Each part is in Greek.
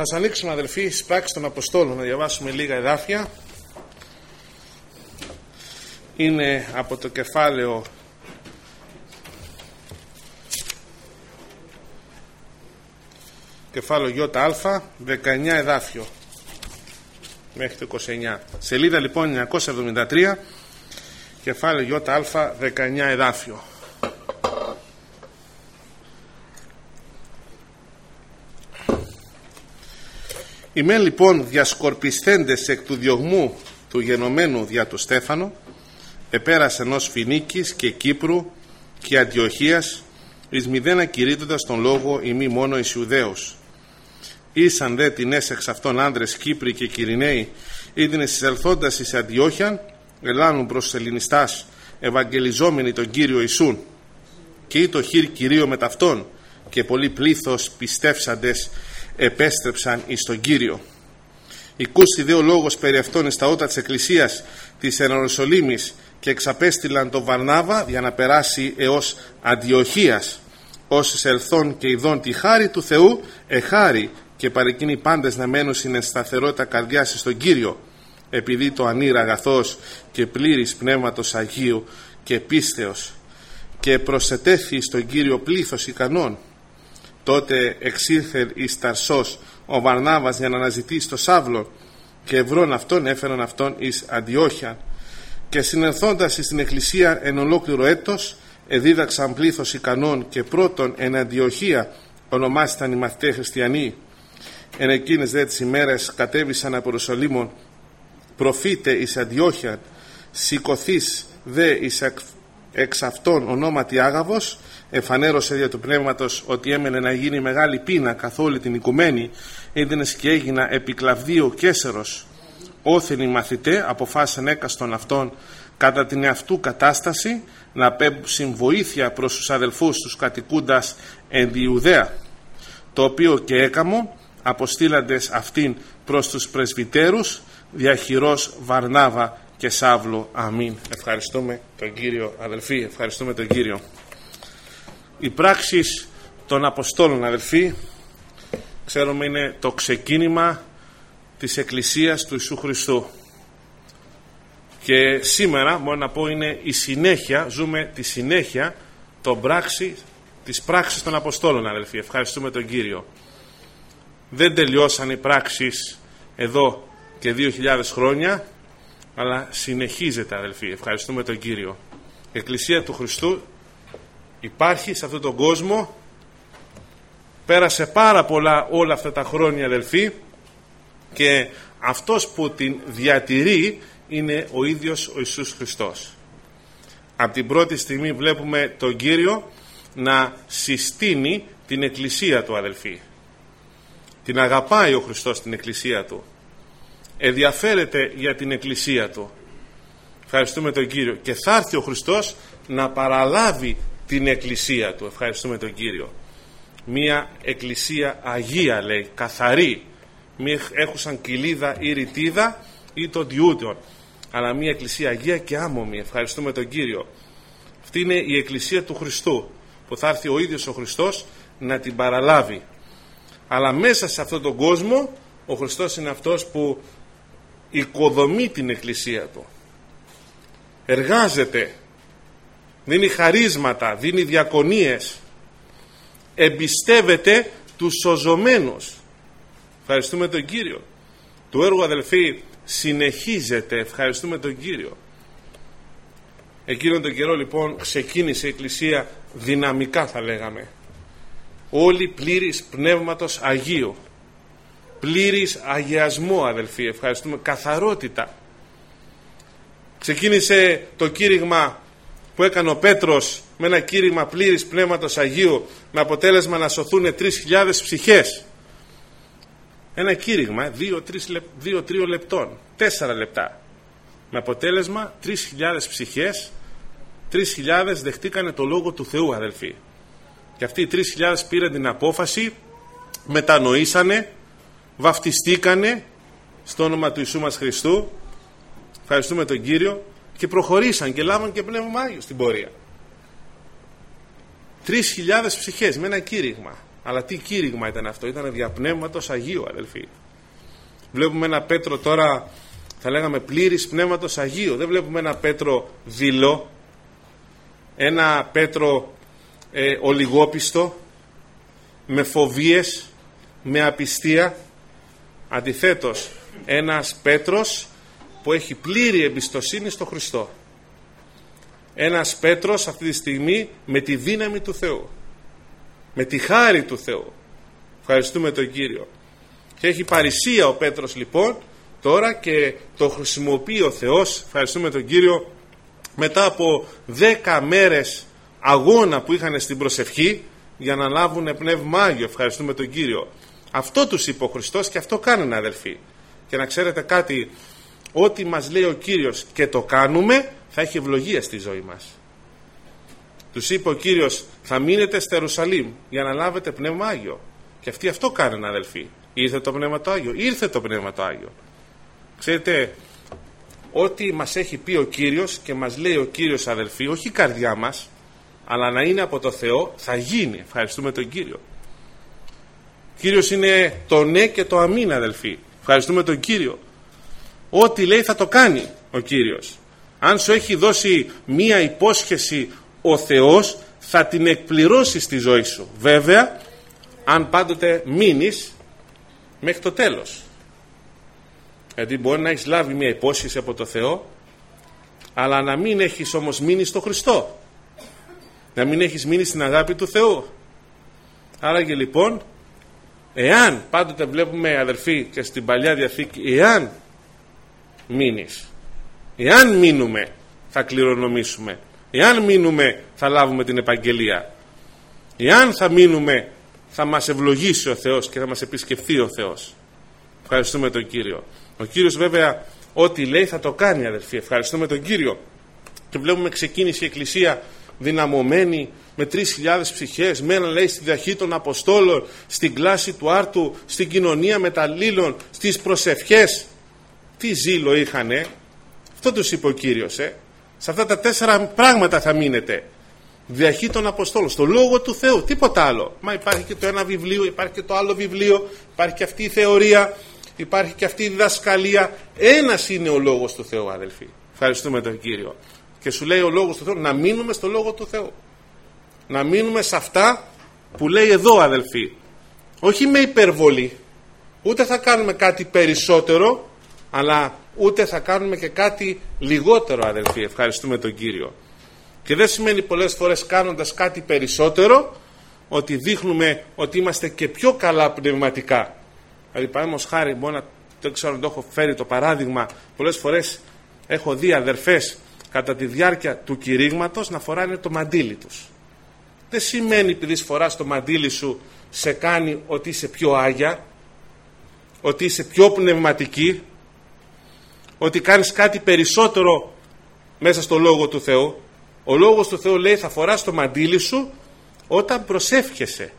Ας ανοίξουμε, αδελφοί, στις πράξεις των Αποστόλων, να διαβάσουμε λίγα εδάφια. Είναι από το κεφάλαιο ΙΑ, 19 εδάφιο μέχρι το 29. Σελίδα λοιπόν 973, κεφάλαιο ΙΑ, 19 εδάφιο. Ημέν λοιπόν διασκορπισθέντες εκ του διωγμού του γενομένου δια του Στέφανο, επέρασεν ως Φινίκης και Κύπρου και Αντιοχίας, εις μηδέν κηρύττοντας τον λόγο ημί μόνο εις Ιουδαίους. Ήσαν δε την έσεξ αυτών άντρες Κύπροι και Κυριναίοι, είδινες εισελθόντας εις Αντιόχιαν, ελάνουν προς τους Ελληνιστάς, ευαγγελιζόμενοι τον Κύριο Ιησούν. Και ή το χείρ Κυρίο με ταυτόν, και πολύ πλήθος πιστεύσαντες επέστρεψαν εις τον Κύριο. Οικούστη δε ο λόγος περί αυτών εις τα ότα της Εκκλησίας της Ιεροσολύμης, και εξαπέστειλαν τον Βαρνάβα για να περάσει έως Αντιοχίας, όσοι ελθόν και ειδών τη χάρη του Θεού εχάρη, και παρεκκίνοι πάντες να μένουν στην σταθερότητα καρδιάς στον Κύριο, επειδή το ανήρα αγαθός και πλήρης πνεύματος Αγίου και πίστεως, και προσετέθη στον Κύριο πλήθος ικανών. Τότε εξήλθε εις Ταρσός ο Βαρνάβας για να αναζητήσει το Σαύλο, και ευρών αυτόν έφεραν αυτόν εις Αντιόχια. Και συνελθόντας στην εκκλησία εν ολόκληρο έτος, εδίδαξαν πλήθος ικανών, και πρώτον εν Αντιοχία ονομάσταν οι μαθηταί χριστιανοί. Εν εκείνες δε τις ημέρες κατέβησαν από Ιερουσαλήμων προφήτε εις Αντιόχια, σηκωθείς δε εις εξ αυτών ονόματι Άγαβος, εφανέρωσε δια του πνεύματος ότι έμενε να γίνει μεγάλη πείνα καθ' όλη την οικουμένη, είδενες και έγινα επί Κλαβδίου Καίσερος. Όθεν οι μαθητέ αποφάσισαν έκαστον αυτών κατά την εαυτού κατάσταση να πέμψουν βοήθεια προς τους αδελφούς τους κατοικούντας εν τη Ιουδαία, το οποίο και έκαμο αποστήλαντες αυτήν προς τους πρεσβυτέρους διαχειρός Βαρνάβα και Σαύλο. Αμήν. Ευχαριστούμε τον Κύριο, αδελφοί, ευχαριστούμε τον Κύριο. Οι πράξεις των Αποστόλων, αδελφοί, ξέρουμε είναι το ξεκίνημα της Εκκλησίας του Ιησού Χριστού, και σήμερα μπορώ να πω είναι η συνέχεια, ζούμε τη συνέχεια της πράξης των Αποστόλων, αδελφοί. Ευχαριστούμε τον Κύριο. Δεν τελειώσαν οι πράξεις εδώ και 2.000 χρόνια, αλλά συνεχίζεται, αδελφοί. Ευχαριστούμε τον Κύριο. Η Εκκλησία του Χριστού υπάρχει σε αυτόν τον κόσμο, πέρασε πάρα πολλά όλα αυτά τα χρόνια, αδελφοί, και αυτός που την διατηρεί είναι ο ίδιος ο Ιησούς Χριστός. Από την πρώτη στιγμή βλέπουμε τον Κύριο να συστήνει την Εκκλησία του, αδελφοί. Την αγαπάει ο Χριστός την Εκκλησία του, ενδιαφέρεται για την Εκκλησία του. Ευχαριστούμε τον Κύριο. Και θα έρθει ο Χριστός να παραλάβει την Εκκλησία του. Ευχαριστούμε τον Κύριο. Μία Εκκλησία Αγία, λέει, καθαρή, μη έχουσαν κοιλίδα ή ρητίδα ή το διούτιον, αλλά μία Εκκλησία Αγία και άμωμη. Ευχαριστούμε τον Κύριο. Αυτή είναι η Εκκλησία του Χριστού, που θα έρθει ο ίδιος ο Χριστός να την παραλάβει. Αλλά μέσα σε αυτόν τον κόσμο ο Χριστός είναι αυτός που οικοδομεί την Εκκλησία του, εργάζεται, δίνει χαρίσματα, δίνει διακονίες, εμπιστεύεται τους σωζωμένους. Ευχαριστούμε τον Κύριο. Το έργο, αδελφοί, συνεχίζεται. Ευχαριστούμε τον Κύριο. Εκείνον τον καιρό λοιπόν ξεκίνησε η Εκκλησία δυναμικά, θα λέγαμε, όλη πλήρης πνεύματος Αγίου, πλήρης αγιασμό, αδελφοί. Ευχαριστούμε. Καθαρότητα. Ξεκίνησε το κήρυγμα που έκανε ο Πέτρος με ένα κήρυγμα πλήρης πνεύματος Αγίου, με αποτέλεσμα να σωθούν 3.000 ψυχές. Ένα κήρυγμα 2-3 λεπτών, 4 λεπτά, με αποτέλεσμα 3.000 ψυχές. 3.000 δεχτήκανε το Λόγο του Θεού, αδελφοί. Και αυτοί οι 3.000 πήραν την απόφαση, μετανοήσανε, βαφτιστήκανε στο όνομα του Ιησού μας Χριστού. Ευχαριστούμε τον Κύριο. Και προχωρήσαν και λάβαν και Πνεύμα Άγιο στην πορεία. 3.000 ψυχές με ένα κήρυγμα. Αλλά τι κήρυγμα ήταν αυτό? Ήταν δια Πνεύματος Αγίου, αδελφοί. Βλέπουμε ένα Πέτρο τώρα, θα λέγαμε πλήρης Πνεύματος Αγίου. Δεν βλέπουμε ένα Πέτρο δειλό, ένα Πέτρο ολιγόπιστο, με φοβίες, με απιστία. Αντιθέτως, ένας Πέτρος που έχει πλήρη εμπιστοσύνη στο Χριστό. Ένας Πέτρος αυτή τη στιγμή με τη δύναμη του Θεού, με τη χάρη του Θεού. Ευχαριστούμε τον Κύριο. Και έχει παρησία ο Πέτρος λοιπόν τώρα και το χρησιμοποιεί ο Θεός, ευχαριστούμε τον Κύριο, μετά από 10 μέρες αγώνα που είχαν στην προσευχή για να λάβουν Πνεύμα Άγιο. Ευχαριστούμε τον Κύριο. Αυτό τους είπε ο Χριστός και αυτό κάνουν, αδελφοί. Και να ξέρετε κάτι, ό,τι μας λέει ο Κύριος και το κάνουμε, θα έχει ευλογία στη ζωή μας. Τους είπε ο Κύριος, θα μείνετε στο Ιερουσαλήμ για να λάβετε Πνεύμα Άγιο. Και αυτοί αυτό κάνουν, αδελφοί. Ήρθε το Πνεύμα το Άγιο? Ήρθε το Πνεύμα το Άγιο. Ξέρετε, ό,τι μας έχει πει ο Κύριος και μας λέει ο Κύριος, αδελφοί, όχι η καρδιά μας, αλλά να είναι από το Θεό, θα γίνει. Ευχαριστούμε τον Κύριο. Ο Κύριος είναι το ναι και το αμήν, αδελφοί. Ευχαριστούμε τον Κύριο. Ό,τι λέει θα το κάνει ο Κύριος. Αν σου έχει δώσει μία υπόσχεση ο Θεός, θα την εκπληρώσει στη ζωή σου. Βέβαια, αν πάντοτε μείνεις μέχρι το τέλος. Γιατί μπορεί να έχεις λάβει μία υπόσχεση από το Θεό, αλλά να μην έχεις όμως μείνει στο Χριστό, να μην έχεις μείνει στην αγάπη του Θεού. Άρα και λοιπόν, εάν πάντοτε βλέπουμε, αδελφοί, και στην Παλιά Διαθήκη, εάν μείνεις, εάν μείνουμε θα κληρονομήσουμε, εάν μείνουμε θα λάβουμε την επαγγελία, εάν θα μείνουμε θα μας ευλογήσει ο Θεός και θα μας επισκεφθεί ο Θεός. Ευχαριστούμε τον Κύριο. Ο Κύριος βέβαια ό,τι λέει θα το κάνει, αδελφοί. Ευχαριστούμε τον Κύριο. Και βλέπουμε ξεκίνησε η Εκκλησία δυναμωμένη με 3.000 ψυχές, μένα λέει στη διαχή των Αποστόλων, στην κλάση του άρτου, στην κοινωνία μεταλλήλων, στις προσευχές. Τι ζήλο είχανε. Αυτό τους είπε ο Κύριος. Σε αυτά τα 4 πράγματα θα μείνετε. Διαχή των Αποστόλων, στο Λόγο του Θεού, τίποτα άλλο. Μα υπάρχει και το ένα βιβλίο, υπάρχει και το άλλο βιβλίο, υπάρχει και αυτή η θεωρία, υπάρχει και αυτή η διδασκαλία. Ένας είναι ο Λόγος του Θεού, αδελφοί. Ευχαριστούμε τον Κύριο. Και σου λέει ο Λόγος του Θεού να μείνουμε στο Λόγο του Θεού. Να μείνουμε σε αυτά που λέει εδώ, αδελφοί. Όχι με υπερβολή. Ούτε θα κάνουμε κάτι περισσότερο, αλλά ούτε θα κάνουμε και κάτι λιγότερο, αδελφοί. Ευχαριστούμε τον Κύριο. Και δεν σημαίνει πολλές φορές κάνοντας κάτι περισσότερο ότι δείχνουμε ότι είμαστε και πιο καλά πνευματικά. Δηλαδή παραδείγματος χάρη, δεν ξέρω αν το έχω φέρει το παράδειγμα, πολλές φορές έχω δει αδερφές κατά τη διάρκεια του κηρύγματος να φοράνε το μαντίλι τους. Δεν σημαίνει επειδή φοράς το μαντίλι σου σε κάνει ότι είσαι πιο άγια, ότι είσαι πιο πνευματική, ότι κάνεις κάτι περισσότερο μέσα στο Λόγο του Θεού. Ο Λόγος του Θεού λέει θα φοράς το μαντίλι σου όταν προσεύχεσαι.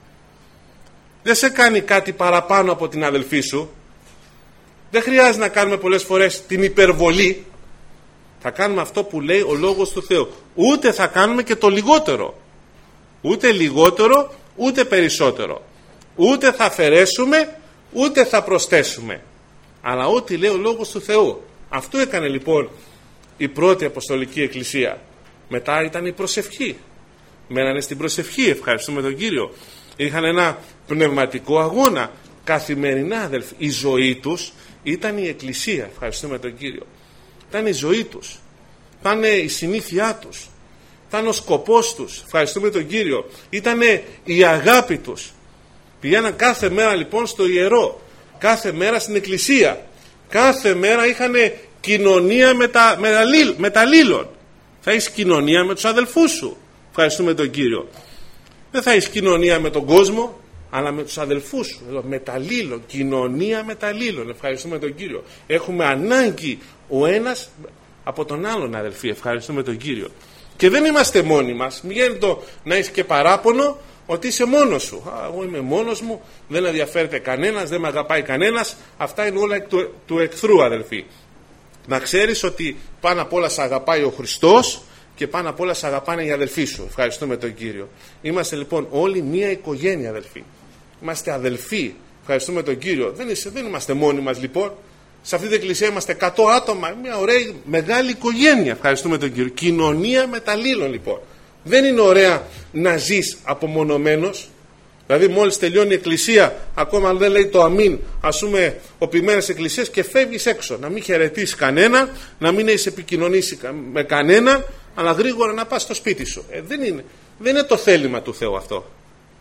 Δεν σε κάνει κάτι παραπάνω από την αδελφή σου. Δεν χρειάζεται να κάνουμε πολλές φορές την υπερβολή. Θα κάνουμε αυτό που λέει ο Λόγος του Θεού. Ούτε θα κάνουμε και το λιγότερο. Ούτε λιγότερο, ούτε περισσότερο. Ούτε θα αφαιρέσουμε, ούτε θα προσθέσουμε. Αλλά ό,τι λέει ο Λόγος του Θεού. Αυτό έκανε λοιπόν η πρώτη Αποστολική Εκκλησία. Μετά ήταν η προσευχή. Μένανε στην προσευχή, ευχαριστούμε τον Κύριο. Είχαν ένα πνευματικό αγώνα καθημερινά, αδελφοί. Η ζωή τους ήταν η Εκκλησία, ευχαριστούμε τον Κύριο. Ήταν η ζωή τους, ήταν η συνήθειά τους, ήταν ο σκοπός τους, ευχαριστούμε τον Κύριο. Ήταν η αγάπη τους. Πηγαίναν κάθε μέρα λοιπόν στο ιερό, κάθε μέρα στην Εκκλησία, κάθε μέρα είχαν κοινωνία μεταλλήλων. Θα έχεις κοινωνία με τους αδελφούς σου, ευχαριστούμε τον Κύριο. Δεν θα έχεις κοινωνία με τον κόσμο, αλλά με τους αδελφούς σου, μεταλλήλων, κοινωνία μεταλλήλων, ευχαριστούμε τον Κύριο. Έχουμε ανάγκη ο ένας από τον άλλον, αδελφοί, ευχαριστούμε τον Κύριο. Και δεν είμαστε μόνοι μας, μην γίνεται να έχεις και παράπονο ότι είσαι μόνος σου. Εγώ είμαι μόνος μου, δεν ενδιαφέρεται κανένας, δεν με αγαπάει κανένας. Αυτά είναι όλα του εχθρού, αδελφοί. Να ξέρεις ότι πάνω απ' όλα σε αγαπάει ο Χριστός και πάνω απ' όλα σε αγαπάνε οι αδελφοί σου. Ευχαριστούμε τον Κύριο. Είμαστε λοιπόν όλοι μία οικογένεια, αδελφοί. Είμαστε αδελφοί. Ευχαριστούμε τον Κύριο. Δεν είμαστε μόνοι μας λοιπόν. Σε αυτή την εκκλησία είμαστε 100 άτομα. Μια ωραία μεγάλη οικογένεια. Ευχαριστούμε τον Κύριο. Κοινωνία μεταλλήλων λοιπόν. Δεν είναι ωραία να ζεις απομονωμένος. Δηλαδή, μόλις τελειώνει η εκκλησία, ακόμα αν δεν λέει το αμήν, ας πούμε, ο ποιμένας εκκλησίας, και φεύγεις έξω. Να μην χαιρετήσεις κανένα, να μην έχεις επικοινωνήσει με κανένα, αλλά γρήγορα να πας στο σπίτι σου. Δεν είναι το θέλημα του Θεού αυτό.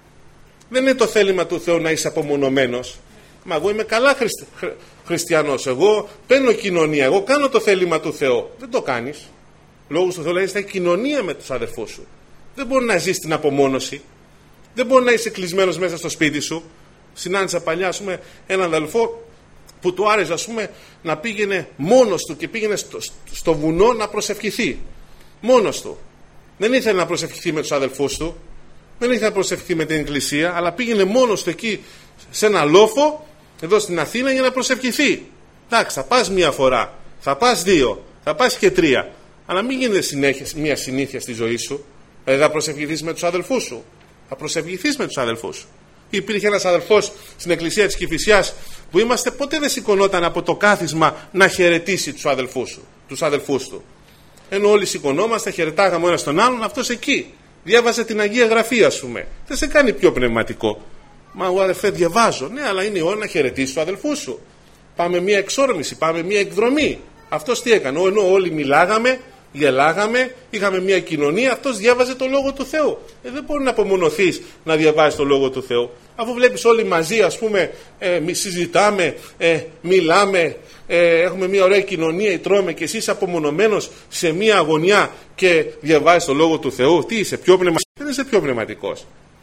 Δεν είναι το θέλημα του Θεού να είσαι απομονωμένος. Μα εγώ είμαι καλά χριστιανός. Εγώ παίρνω κοινωνία. Εγώ κάνω το θέλημα του Θεού. Δεν το κάνεις. Λόγω του Θεού λέει: θα έχει κοινωνία με τους αδερφούς σου. Δεν μπορεί να ζεις την απομόνωση. Δεν μπορεί να είσαι κλεισμένος μέσα στο σπίτι σου. Συνάντησα παλιά, ας πούμε, έναν αδελφό που του άρεσε, ας πούμε, να πήγαινε μόνος του και πήγαινε στο βουνό να προσευχηθεί. Μόνος του. Δεν ήθελε να προσευχηθεί με τους αδελφούς του. Δεν ήθελε να προσευχηθεί με την εκκλησία, αλλά πήγαινε μόνος του εκεί σε ένα λόφο, εδώ στην Αθήνα, για να προσευχηθεί. Εντάξει, θα πας μία φορά, θα πας 2, θα πας και 3, αλλά μην γίνεται συνέχεια μία συνήθεια στη ζωή σου. Δηλαδή θα προσευχηθείς με τους αδελφούς σου. Θα προσευχηθείς με τους αδελφούς σου. Υπήρχε ένας αδελφός στην εκκλησία της Κηφισιάς που είμαστε, ποτέ δεν σηκωνόταν από το κάθισμα να χαιρετήσει τους αδελφούς του. Ενώ όλοι σηκωνόμαστε, χαιρετάγαμε ο ένας τον άλλον, αυτός εκεί διάβαζε την Αγία Γραφή, ας πούμε. Δεν σε κάνει πιο πνευματικό. Μα εγώ, αδελφέ, διαβάζω. Ναι, αλλά είναι η ώρα να χαιρετήσεις τους αδελφούς σου. Πάμε μία εξόρμηση, πάμε μία εκδρομή. Αυτός τι έκανε? Ενώ όλοι μιλάγαμε, γελάγαμε, είχαμε μια κοινωνία, αυτός διάβαζε το Λόγο του Θεού. Δεν μπορεί να απομονωθείς να διαβάζεις το Λόγο του Θεού. Αφού βλέπεις όλοι μαζί, ας πούμε, συζητάμε, μιλάμε, έχουμε μια ωραία κοινωνία, τρώμε, και εσύ είσαι απομονωμένος σε μια αγωνιά και διαβάζεις το Λόγο του Θεού, τι είσαι, πιο πνευματικός? Δεν είσαι πιο πνευματικός.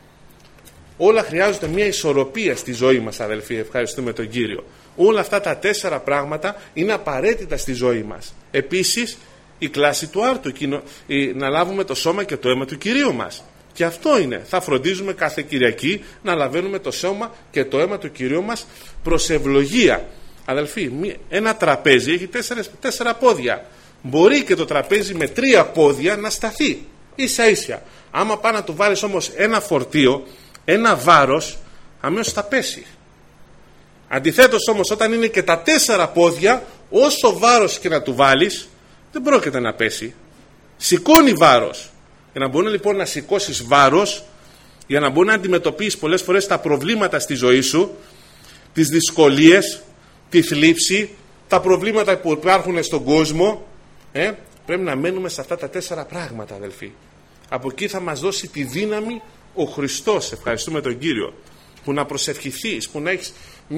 Όλα χρειάζονται μια ισορροπία στη ζωή μας, αδελφοί. Ευχαριστούμε τον Κύριο. Όλα αυτά τα 4 πράγματα είναι απαραίτητα στη ζωή μας. Επίσης, η κλάση του άρτου, να λάβουμε το σώμα και το αίμα του Κυρίου μας. Και αυτό είναι. Θα φροντίζουμε κάθε Κυριακή να λαβαίνουμε το σώμα και το αίμα του Κυρίου μας προς ευλογία. Αδελφοί, ένα τραπέζι έχει 4 πόδια. Μπορεί και το τραπέζι με 3 πόδια να σταθεί ίσα ίσια. Άμα πάει να του βάλεις όμως ένα φορτίο, ένα βάρος, αμέσως θα πέσει. Αντιθέτως όμως, όταν είναι και τα 4 πόδια, όσο βάρος και να του βάλεις, δεν πρόκειται να πέσει. Σηκώνει βάρος. Για να μπορεί λοιπόν να σηκώσεις βάρος, για να μπορεί να αντιμετωπίσεις πολλές φορές τα προβλήματα στη ζωή σου, τις δυσκολίες, τη θλίψη, τα προβλήματα που υπάρχουν στον κόσμο, πρέπει να μένουμε σε αυτά τα 4 πράγματα, αδελφοί. Από εκεί θα μας δώσει τη δύναμη ο Χριστός. Ευχαριστούμε τον Κύριο. Που να προσευχηθείς, που να έχεις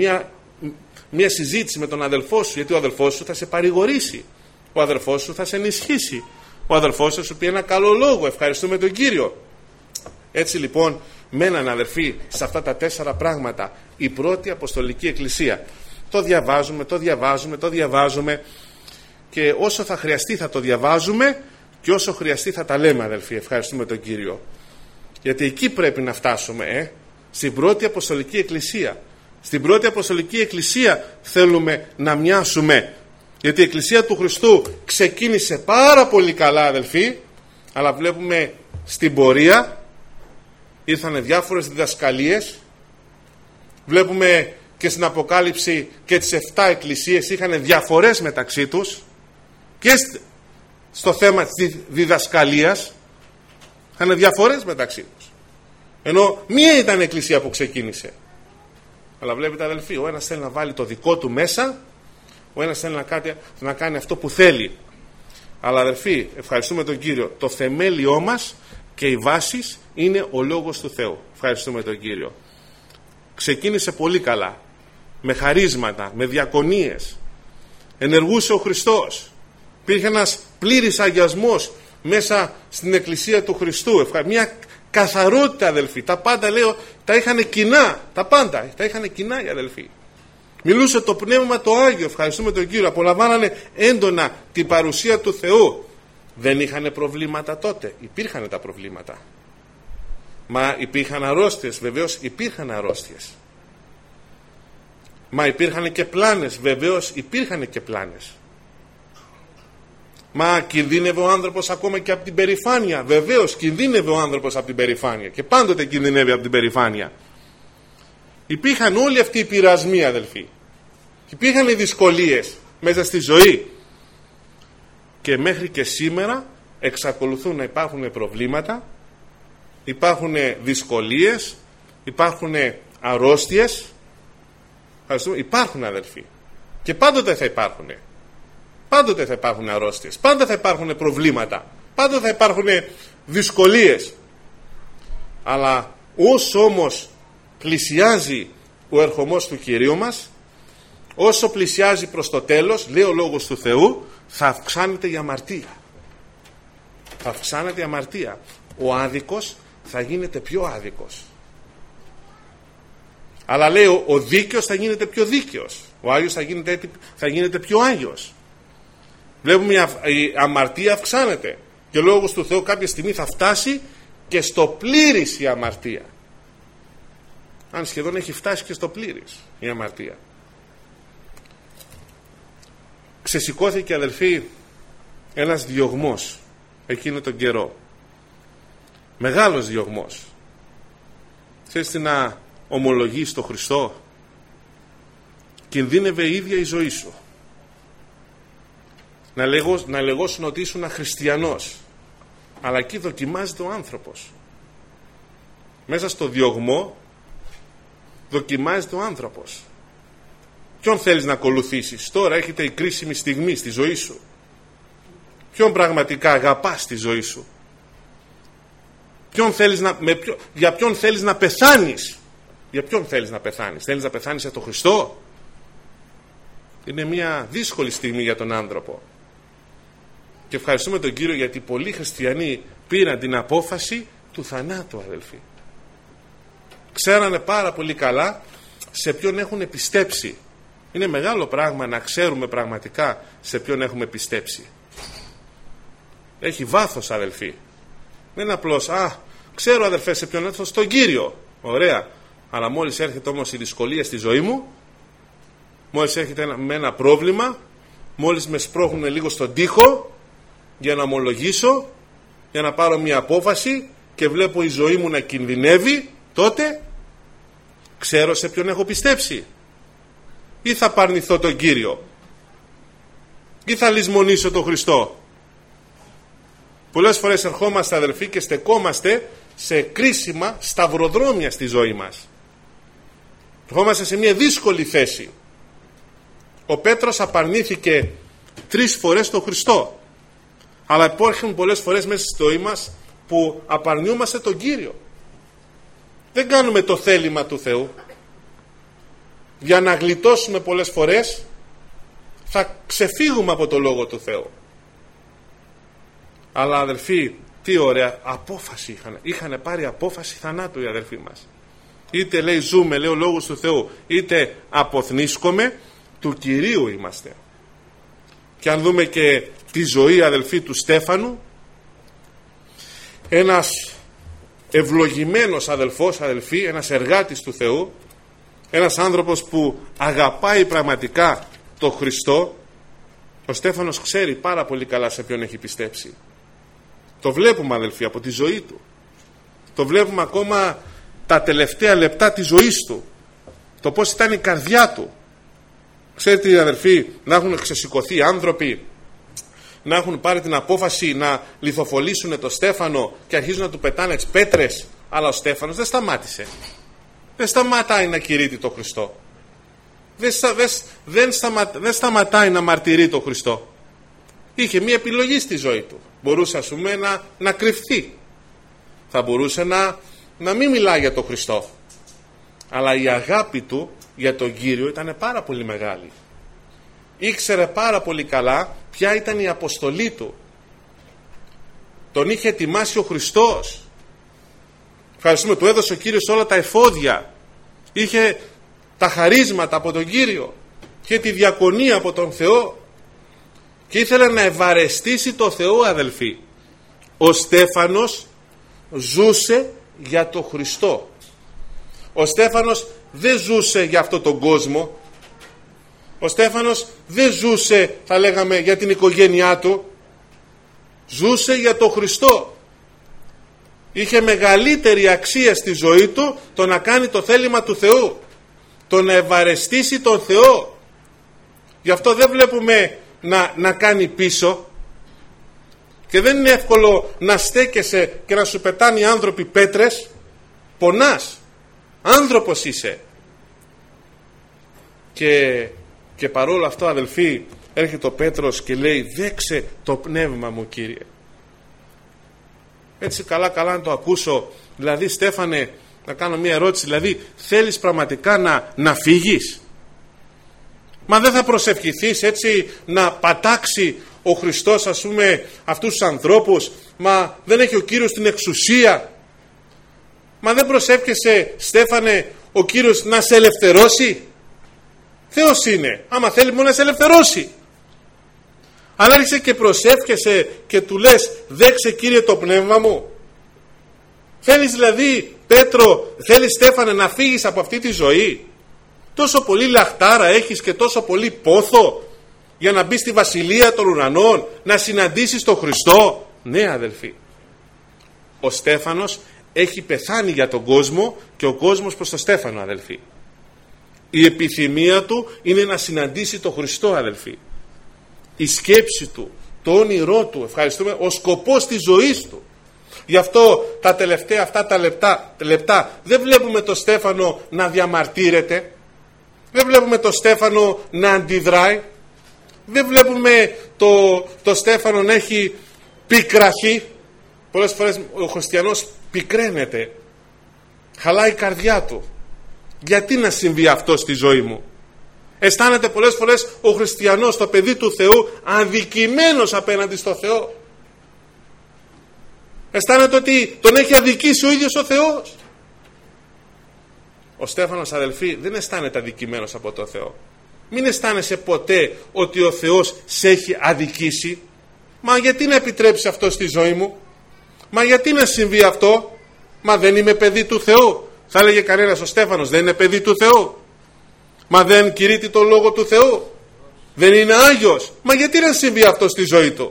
μια συζήτηση με τον αδελφό σου, γιατί ο αδελφός σου θα σε παρηγορήσει. Ο αδελφός σου θα σε ενισχύσει. Ο αδελφός σου πει ένα καλό λόγο. Ευχαριστούμε τον Κύριο. Έτσι λοιπόν, μέναν, αδελφοί, σε αυτά τα 4 πράγματα η πρώτη Αποστολική Εκκλησία. Το διαβάζουμε και όσο θα χρειαστεί θα το διαβάζουμε και όσο χρειαστεί θα τα λέμε, αδελφοί. Ευχαριστούμε τον Κύριο. Γιατί εκεί πρέπει να φτάσουμε, στην πρώτη Αποστολική Εκκλησία. Στην πρώτη Αποστολική Εκκλησία θέλουμε να μοιάσουμε. Γιατί η Εκκλησία του Χριστού ξεκίνησε πάρα πολύ καλά, αδελφοί, αλλά βλέπουμε στην πορεία ήρθαν διάφορες διδασκαλίες. Βλέπουμε και στην Αποκάλυψη και τις 7 εκκλησίες είχαν διαφορές μεταξύ τους, και στο θέμα της διδασκαλίας είχαν διαφορές μεταξύ τους. Ενώ μία ήταν η εκκλησία που ξεκίνησε. Αλλά βλέπετε, αδελφοί, ο ένας θέλει να βάλει το δικό του μέσα, ο ένας θέλει να κάνει αυτό που θέλει. Αλλά, αδελφοί, ευχαριστούμε τον Κύριο. Το θεμέλιό μας και οι βάσεις είναι ο Λόγος του Θεού. Ευχαριστούμε τον Κύριο. Ξεκίνησε πολύ καλά, με χαρίσματα, με διακονίες. Ενεργούσε ο Χριστός. Υπήρχε ένας πλήρης αγιασμός μέσα στην Εκκλησία του Χριστού. Μια καθαρότητα, αδελφοί. Τα πάντα, λέω, τα είχαν κοινά. Τα πάντα τα είχαν κοινά οι αδελφοί. Μιλούσε το Πνεύμα το Άγιο. Ευχαριστούμε τον Κύριο. Απολαμβάνανε έντονα την παρουσία του Θεού. Δεν είχαν προβλήματα τότε. Υπήρχαν τα προβλήματα. Μα υπήρχαν αρρώστιες. Βεβαίως υπήρχαν αρρώστιες. Μα υπήρχαν και πλάνες. Βεβαίως υπήρχαν και πλάνες. Μα κινδύνευε ο άνθρωπος ακόμα και από την περηφάνεια. Βεβαίως κινδύνευε ο άνθρωπος από την περηφάνεια και πάντοτε κινδυνεύει από την περηφάνεια. Υπήρχαν όλοι αυτοί οι πειρασμοί, αδελφοί. Υπήρχαν οι δυσκολίες μέσα στη ζωή. Και μέχρι και σήμερα εξακολουθούν να υπάρχουν προβλήματα, υπάρχουν δυσκολίες, υπάρχουν αρρώστιες. Υπάρχουν, αδελφοί. Και πάντοτε θα υπάρχουν. Πάντοτε θα υπάρχουν αρρώστιες, πάντα θα υπάρχουν προβλήματα, πάντα θα υπάρχουν δυσκολίες. Αλλά όσο όμως πλησιάζει ο ερχομός του Κυρίου μας, όσο πλησιάζει προς το τέλος, λέει ο Λόγος του Θεού, θα αυξάνεται η αμαρτία. Θα αυξάνεται η αμαρτία. Ο άδικος θα γίνεται πιο άδικος. Αλλά λέει ο δίκαιος θα γίνεται πιο δίκαιος. Ο Άγιος θα γίνεται πιο Άγιος. Βλέπουμε η αμαρτία αυξάνεται. Και ο Λόγος του Θεού κάποια στιγμή θα φτάσει και στο πλήρης η αμαρτία. Αν σχεδόν έχει φτάσει και στο πλήρης η αμαρτία. Ξεσηκώθηκε, αδελφοί, ένας διωγμός εκείνο τον καιρό. Μεγάλος διωγμός. Ξέρεις τι να ομολογείς στο Χριστό? Κινδύνευε η ίδια η ζωή σου. Να λεγόσουν ότι ήσουν χριστιανός. Αλλά εκεί δοκιμάζεται ο άνθρωπος. Μέσα στο διωγμό δοκιμάζεται ο άνθρωπος. Ποιον θέλεις να ακολουθήσεις? Τώρα έχετε η κρίσιμη στιγμή στη ζωή σου. Ποιον πραγματικά αγαπάς στη ζωή σου? Για ποιον θέλεις να πεθάνεις? Για ποιον θέλεις να πεθάνεις? Θέλεις να πεθάνεις για τον Χριστό? Είναι μια δύσκολη στιγμή για τον άνθρωπο. Και ευχαριστούμε τον Κύριο γιατί πολλοί χριστιανοί πήραν την απόφαση του θανάτου, αδελφοί. Ξέρανε πάρα πολύ καλά σε ποιον έχουν πιστέψει. Είναι μεγάλο πράγμα να ξέρουμε πραγματικά σε ποιον έχουμε πιστέψει. Έχει βάθος, αδελφοί. Δεν είναι απλώς ξέρω, αδελφέ, σε ποιον έρθω? Στον Κύριο. Ωραία. Αλλά μόλις έρχεται όμως η δυσκολία στη ζωή μου, μόλις έρχεται με ένα πρόβλημα, μόλις με σπρώχνουν λίγο στον τοίχο για να ομολογήσω, για να πάρω μια απόφαση και βλέπω η ζωή μου να κινδυνεύει, τότε ξέρω σε ποιον έχω πιστέψει. Ή θα παρνηθώ τον Κύριο, ή θα λησμονήσω τον Χριστό. Πολλές φορές ερχόμαστε, αδελφοί, και στεκόμαστε σε κρίσιμα σταυροδρόμια στη ζωή μας. Ερχόμαστε σε μια δύσκολη θέση. Ο Πέτρος απαρνήθηκε 3 φορές τον Χριστό. Αλλά υπάρχουν πολλές φορές μέσα στη ζωή μας που απαρνιούμαστε τον Κύριο. Δεν κάνουμε το θέλημα του Θεού. Για να γλιτώσουμε πολλές φορές θα ξεφύγουμε από το Λόγο του Θεού. Αλλά, αδελφοί, τι ωραία απόφαση είχαν πάρει απόφαση θανάτου οι αδελφοί μας. Είτε λέει ζούμε, λέει ο Λόγος του Θεού, είτε αποθνίσκομαι, του Κυρίου είμαστε. Και αν δούμε και τη ζωή, αδελφοί, του Στέφανου, ένας ευλογημένος αδελφός, αδελφοί, ένας εργάτης του Θεού, ένας άνθρωπος που αγαπάει πραγματικά τον Χριστό, ο Στέφανος ξέρει πάρα πολύ καλά σε ποιον έχει πιστέψει. Το βλέπουμε, αδελφοί, από τη ζωή του. Το βλέπουμε ακόμα τα τελευταία λεπτά της ζωής του. Το πώς ήταν η καρδιά του. Ξέρετε, αδελφοί, να έχουν ξεσηκωθεί άνθρωποι, να έχουν πάρει την απόφαση να λιθοφολήσουν τον Στέφανο και αρχίζουν να του πετάνε τις πέτρες, αλλά ο Στέφανος δεν σταμάτησε. Δεν σταματάει να κηρύττει τον Χριστό. Δεν σταματάει να μαρτυρεί τον Χριστό. Είχε μία επιλογή στη ζωή του. Μπορούσε, ας πούμε, να κρυφτεί. Θα μπορούσε να μην μιλάει για τον Χριστό. Αλλά η αγάπη του για τον Κύριο ήταν πάρα πολύ μεγάλη. Ήξερε πάρα πολύ καλά ποια ήταν η αποστολή του. Τον είχε ετοιμάσει ο Χριστός. Ευχαριστούμε, του έδωσε ο Κύριος όλα τα εφόδια. Είχε τα χαρίσματα από τον Κύριο. Είχε τη διακονία από τον Θεό. Και ήθελε να ευαρεστήσει το Θεό, αδελφοί. Ο Στέφανος ζούσε για τον Χριστό. Ο Στέφανος δεν ζούσε για αυτόν τον κόσμο. Ο Στέφανος δεν ζούσε, θα λέγαμε, για την οικογένειά του. Ζούσε για τον Χριστό. Είχε μεγαλύτερη αξία στη ζωή του το να κάνει το θέλημα του Θεού, το να ευαρεστήσει τον Θεό. Γι' αυτό δεν βλέπουμε να κάνει πίσω. Και δεν είναι εύκολο να στέκεσαι και να σου πετάνε οι άνθρωποι πέτρες. Πονάς. Άνθρωπος είσαι. Και παρόλο αυτό, αδελφοί, έρχεται ο Πέτρος και λέει: δέξε το πνεύμα μου, Κύριε. Έτσι καλά να το ακούσω. Δηλαδή, Στέφανε, να κάνω μια ερώτηση. Δηλαδή, θέλεις πραγματικά να φύγεις? Μα δεν θα προσευχηθείς έτσι να πατάξει ο Χριστός, ας πούμε, αυτούς τους ανθρώπους? Μα δεν έχει ο Κύριος την εξουσία? Μα δεν προσεύχεσαι, Στέφανε, ο Κύριος να σε ελευθερώσει? Θεός είναι, άμα θέλει μόνο να σε ελευθερώσει. Αν άρχισε και προσεύχεσαι και του λες: δέξε, Κύριε, το πνεύμα μου. Θέλεις δηλαδή, Πέτρο, θέλεις, Στέφανε, να φύγεις από αυτή τη ζωή? Τόσο πολύ λαχτάρα έχεις και τόσο πολύ πόθο για να μπεις στη βασιλεία των ουρανών, να συναντήσεις τον Χριστό? Ναι, αδελφοί, ο Στέφανος έχει πεθάνει για τον κόσμο και ο κόσμος προς τον Στέφανο, αδελφοί. Η επιθυμία του είναι να συναντήσει τον Χριστό, αδελφοί. Η σκέψη του, το όνειρό του, ευχαριστούμε, ο σκοπός της ζωής του. Γι' αυτό τα τελευταία αυτά τα λεπτά δεν βλέπουμε τον Στέφανο να διαμαρτύρεται, δεν βλέπουμε τον Στέφανο να αντιδράει, δεν βλέπουμε το Στέφανο να έχει πικραχή. Πολλές φορές ο χριστιανός πικραίνεται, χαλάει η καρδιά του. Γιατί να συμβεί αυτό στη ζωή μου? Αισθάνεται πολλές φορές ο χριστιανός, το παιδί του Θεού, αδικημένος απέναντι στο Θεό. Αισθάνεται ότι τον έχει αδικήσει ο ίδιος ο Θεός. Ο Στέφανος, αδελφοί, δεν αισθάνεται αδικημένος από το Θεό. Μην αισθάνεσαι ποτέ ότι ο Θεός σε έχει αδικήσει. Μα γιατί να επιτρέψει αυτό στη ζωή μου? Μα γιατί να συμβεί αυτό? Μα δεν είμαι παιδί του Θεού? Θα έλεγε κανένας, ο Στέφανος δεν είναι παιδί του Θεού? Μα δεν κηρύττει το λόγο του Θεού? Δεν είναι Άγιος? Μα γιατί να συμβεί αυτό στη ζωή του?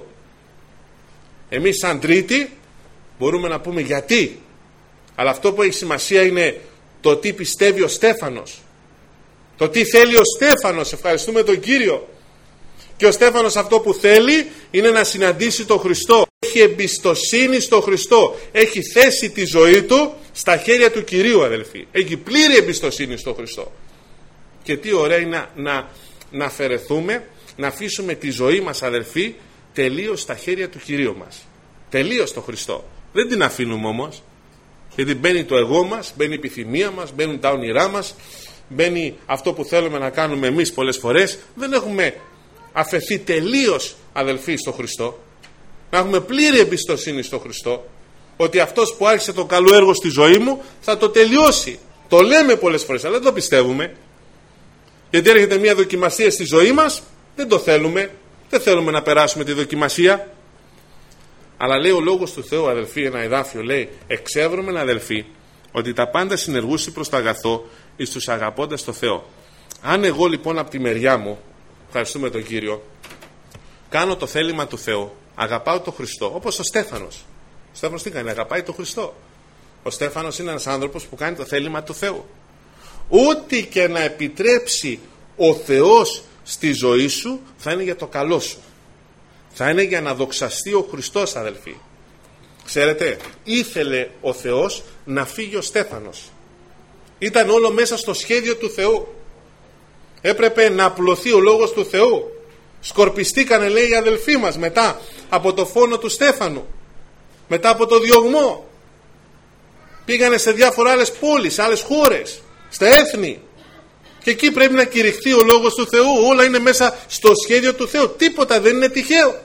Εμείς σαν τρίτοι μπορούμε να πούμε γιατί. Αλλά αυτό που έχει σημασία είναι το τι πιστεύει ο Στέφανος, το τι θέλει ο Στέφανος. Ευχαριστούμε τον Κύριο. Και ο Στέφανος αυτό που θέλει είναι να συναντήσει τον Χριστό. Έχει εμπιστοσύνη στον Χριστό. Έχει θέσει τη ζωή του στα χέρια του Κυρίου, αδελφοί. Έχει πλήρη εμπιστοσύνη στον Χριστό. Και τι ωραία είναι να αφαιρεθούμε, να αφήσουμε τη ζωή μας, αδελφοί, τελείως στα χέρια του Κυρίου μας. Τελείως στον Χριστό. Δεν την αφήνουμε όμως. Γιατί μπαίνει το εγώ μας, μπαίνει η επιθυμία μας, μπαίνουν τα όνειρά μας, μπαίνει αυτό που θέλουμε να κάνουμε εμείς πολλές φορές. Δεν έχουμε αφαιθεί τελείως, αδελφοί, στο Χριστό. Να έχουμε πλήρη εμπιστοσύνη στο Χριστό, ότι αυτός που άρχισε το καλό έργο στη ζωή μου θα το τελειώσει. Το λέμε πολλές φορές, αλλά δεν το πιστεύουμε. Γιατί έρχεται μια δοκιμασία στη ζωή μας, δεν το θέλουμε. Δεν θέλουμε να περάσουμε τη δοκιμασία. Αλλά λέει ο λόγος του Θεού, αδελφοί, ένα εδάφιο λέει: εξεύρομεν, αδελφοί, ότι τα πάντα συνεργούσι προς το αγαθό εις τους αγαπώντας το Θεό. Αν εγώ λοιπόν από τη μεριά μου, ευχαριστούμε τον Κύριο, κάνω το θέλημα του Θεού, αγαπάω τον Χριστό, όπως ο Στέφανος. Ο Στέφανος τι κάνει? Αγαπάει τον Χριστό. Ο Στέφανος είναι ένας άνθρωπος που κάνει το θέλημα του Θεού. Ό,τι και να επιτρέψει ο Θεός στη ζωή σου θα είναι για το καλό σου. Θα είναι για να δοξαστεί ο Χριστός, αδελφοί. Ξέρετε, ήθελε ο Θεός να φύγει ο Στέφανος. Ήταν όλο μέσα στο σχέδιο του Θεού. Έπρεπε να απλωθεί ο λόγος του Θεού. Σκορπιστήκανε, λέει, οι αδελφοί μας μετά από το φόνο του Στέφανου, μετά από το διωγμό. Πήγανε σε διάφορα άλλες πόλεις, άλλες χώρες, στα έθνη. Και εκεί πρέπει να κηρυχθεί ο λόγος του Θεού. Όλα είναι μέσα στο σχέδιο του Θεού. Τίποτα δεν είναι τυχαίο.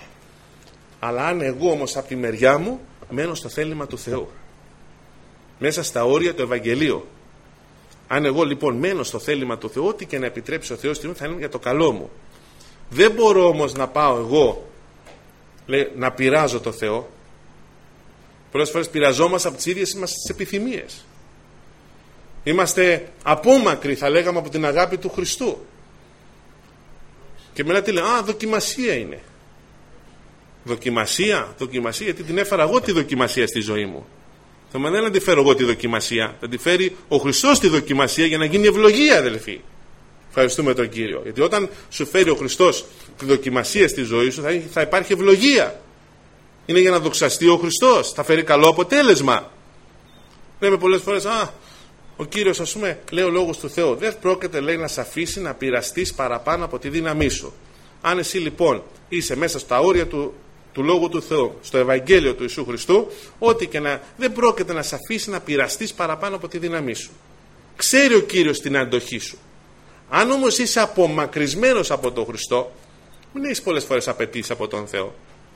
Αλλά αν εγώ όμως από τη μεριά μου μένω στο θέλημα του Θεού, μέσα στα όρια του Ευαγγελίου, αν εγώ λοιπόν μένω στο θέλημα του Θεού, ό,τι και να επιτρέψει ο Θεός στη μου θα είναι για το καλό μου. Δεν μπορώ όμως να πάω εγώ, λέει, να πειράζω το Θεό. Πολλές φορές πειραζόμαστε από τις ίδιες μας τις επιθυμίες. Είμαστε απόμακροι, θα λέγαμε, από την αγάπη του Χριστού. Και μετά τι λέει? Α, δοκιμασία είναι. Δοκιμασία γιατί την έφερα εγώ τη δοκιμασία στη ζωή μου. Το θέμα δεν είναι να τη φέρω εγώ τη δοκιμασία, θα τη φέρει ο Χριστός τη δοκιμασία για να γίνει ευλογία, αδελφοί. Ευχαριστούμε τον Κύριο. Γιατί όταν σου φέρει ο Χριστός τη δοκιμασία στη ζωή σου, θα υπάρχει ευλογία. Είναι για να δοξαστεί ο Χριστός, θα φέρει καλό αποτέλεσμα. Λέμε πολλές φορές, ο Κύριος, ας πούμε, λέει ο λόγος του Θεού, δεν πρόκειται, λέει, να σε αφήσει να πειραστείς παραπάνω από τη δύναμή σου. Αν εσύ λοιπόν είσαι μέσα στα όρια του Λόγου του Θεού, στο Ευαγγέλιο του Ιησού Χριστού, ό,τι και να, δεν πρόκειται να σε αφήσει να πειραστείς παραπάνω από τη δύναμή σου. Ξέρει ο Κύριος την αντοχή σου. Αν όμως είσαι απομακρυσμένος από τον Χριστό, μην έχεις πολλές φορές απαιτήσεις από τον Θεό.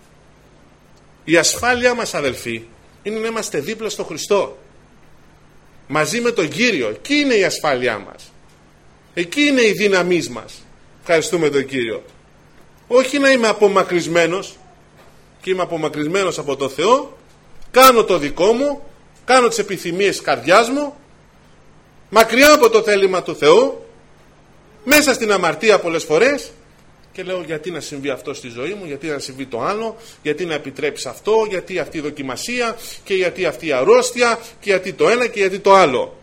Η ασφάλειά μας, αδελφοί, είναι να είμαστε δίπλα στο Χριστό. Μαζί με τον Κύριο. Εκεί είναι η ασφάλειά μας. Εκεί είναι η δύναμή μας. Ευχαριστούμε τον Κύριο. Όχι να είμαι απομακρυσμένος, και είμαι απομακρυσμένος από τον Θεό, κάνω το δικό μου, κάνω τις επιθυμίες της καρδιάς μου, μακριά από το θέλημα του Θεού, μέσα στην αμαρτία πολλές φορές, και λέω γιατί να συμβεί αυτό στη ζωή μου, γιατί να συμβεί το άλλο, γιατί να επιτρέψει αυτό, γιατί αυτή η δοκιμασία, και γιατί αυτή η αρρώστια, και γιατί το ένα και γιατί το άλλο.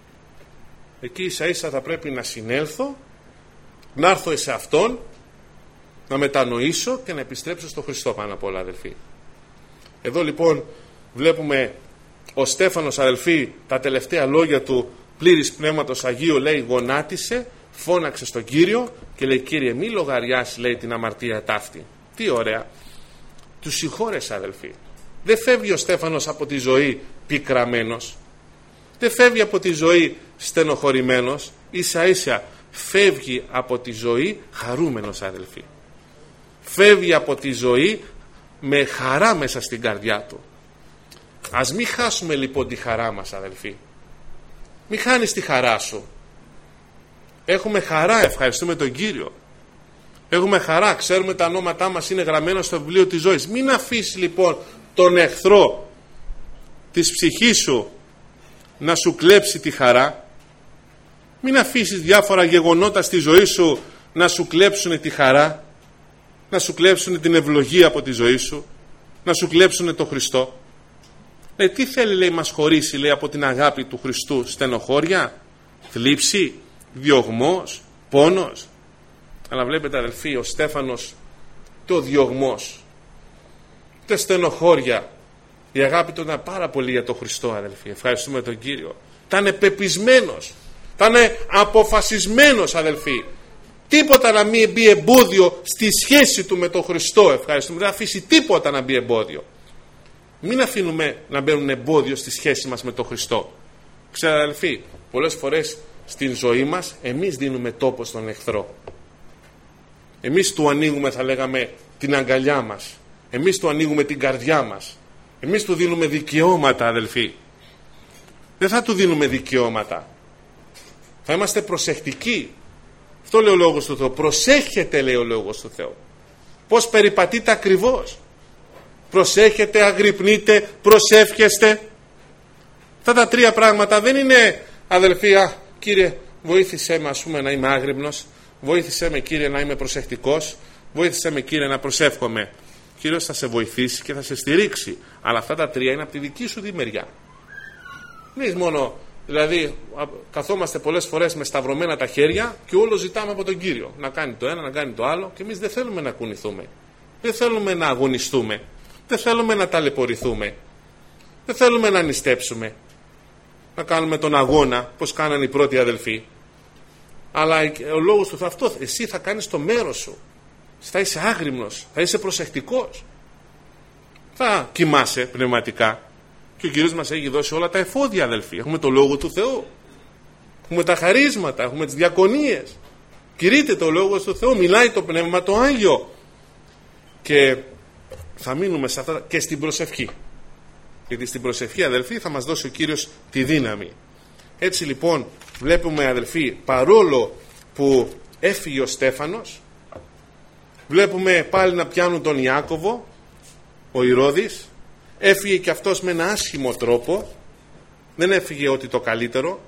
Εκεί ίσα ίσα θα πρέπει να συνέλθω, να έρθω σε Αυτόν, να μετανοήσω και να επιστρέψω στο Χριστό πάνω απ' όλα, αδελφοί. Εδώ λοιπόν βλέπουμε ο Στέφανος, αδελφοί, τα τελευταία λόγια του πλήρης Πνεύματος Αγίου, λέει, γονάτισε, φώναξε στον Κύριο και λέει, Κύριε, μη λογαριάσει, λέει, την αμαρτία ταύτη. Τι ωραία. Τους συγχώρεσε, αδελφοί. Δεν φεύγει ο Στέφανος από τη ζωή πικραμένος, δεν φεύγει από τη ζωή στενοχωρημένος, ίσα ίσα φεύγει από τη ζωή χαρούμενος, αδελφοί. Φεύγει από τη ζωή με χαρά μέσα στην καρδιά του. Ας μην χάσουμε λοιπόν τη χαρά μας, αδελφοί. Μην χάνεις τη χαρά σου. Έχουμε χαρά, ευχαριστούμε τον Κύριο. Έχουμε χαρά, ξέρουμε τα ονόματά μας είναι γραμμένα στο βιβλίο της ζωής. Μην αφήσεις λοιπόν τον εχθρό της ψυχής σου να σου κλέψει τη χαρά. Μην αφήσεις διάφορα γεγονότα στη ζωή σου να σου κλέψουν τη χαρά, να σου κλέψουν την ευλογία από τη ζωή σου, να σου κλέψουν το Χριστό. Τι θέλει, λέει, μας χωρίσει, λέει, από την αγάπη του Χριστού? Στενοχώρια, θλίψη, διωγμός, πόνος? Αλλά βλέπετε, αδελφοί, ο Στέφανος, το διωγμός, τα στενοχώρια, η αγάπη του ήταν πάρα πολύ για τον Χριστό, αδελφοί. Ευχαριστούμε τον Κύριο. Ήταν πεπισμένος, ήταν αποφασισμένος, αδελφοί. Τίποτα να μην μπει εμπόδιο στη σχέση του με τον Χριστό. Ευχαριστούμε. Δεν αφήσει τίποτα να μπει εμπόδιο. Μην αφήνουμε να μπαίνουν εμπόδιο στη σχέση μας με τον Χριστό. Ξέρετε, αδελφοί, πολλές φορές στην ζωή μας εμείς δίνουμε τόπο στον εχθρό. Εμείς του ανοίγουμε, θα λέγαμε, την αγκαλιά μας. Εμείς του ανοίγουμε την καρδιά μας. Εμείς του δίνουμε δικαιώματα, αδελφοί. Δεν θα του δίνουμε δικαιώματα. Θα είμαστε προσεκτικοί. Αυτό λέει ο Λόγος του Θεού. Προσέχετε, λέει ο Λόγος του Θεού. Πώς περιπατείτε ακριβώς. Προσέχετε, αγρυπνείτε, προσεύχεστε. Αυτά τα τρία πράγματα δεν είναι, αδελφοί, Κύριε, βοήθησέ με, ας πούμε, να είμαι άγρυπνος. Βοήθησέ με, Κύριε, να είμαι προσεκτικός. Βοήθησέ με, Κύριε, να προσεύχομαι. Ο Κύριος θα σε βοηθήσει και θα σε στηρίξει. Αλλά αυτά τα τρία είναι από τη δική σου τη μεριά. Μην μόνο, δηλαδή, καθόμαστε πολλές φορές με σταυρωμένα τα χέρια και όλο ζητάμε από τον Κύριο να κάνει το ένα, να κάνει το άλλο, και εμείς δεν θέλουμε να κουνηθούμε. Δεν θέλουμε να αγωνιστούμε. Δεν θέλουμε να ταλαιπωρηθούμε. Δεν θέλουμε να νηστέψουμε. Να κάνουμε τον αγώνα, πως κάνανε οι πρώτοι αδελφοί. Αλλά ο Λόγος του Θεού αυτό, εσύ θα κάνεις το μέρος σου. Θα είσαι άγριμνος, θα είσαι προσεκτικός. Θα κοιμάσαι πνευματικά. Και ο Κύριος μας έχει δώσει όλα τα εφόδια, αδελφοί. Έχουμε το Λόγο του Θεού. Έχουμε τα χαρίσματα, έχουμε τις διακονίες. Κηρύττεται το Λόγος του Θεού, μιλάει το Πνεύμα το Άγιο. Και θα μείνουμε σε αυτά και στην προσευχή. Γιατί στην προσευχή, αδελφοί, θα μας δώσει ο Κύριος τη δύναμη. Έτσι λοιπόν βλέπουμε, αδελφοί, παρόλο που έφυγε ο Στέφανος, βλέπουμε πάλι να πιάνουν τον Ιάκωβο, ο Ηρώδης. Έφυγε και αυτός με ένα άσχημο τρόπο. Δεν έφυγε ότι το καλύτερο.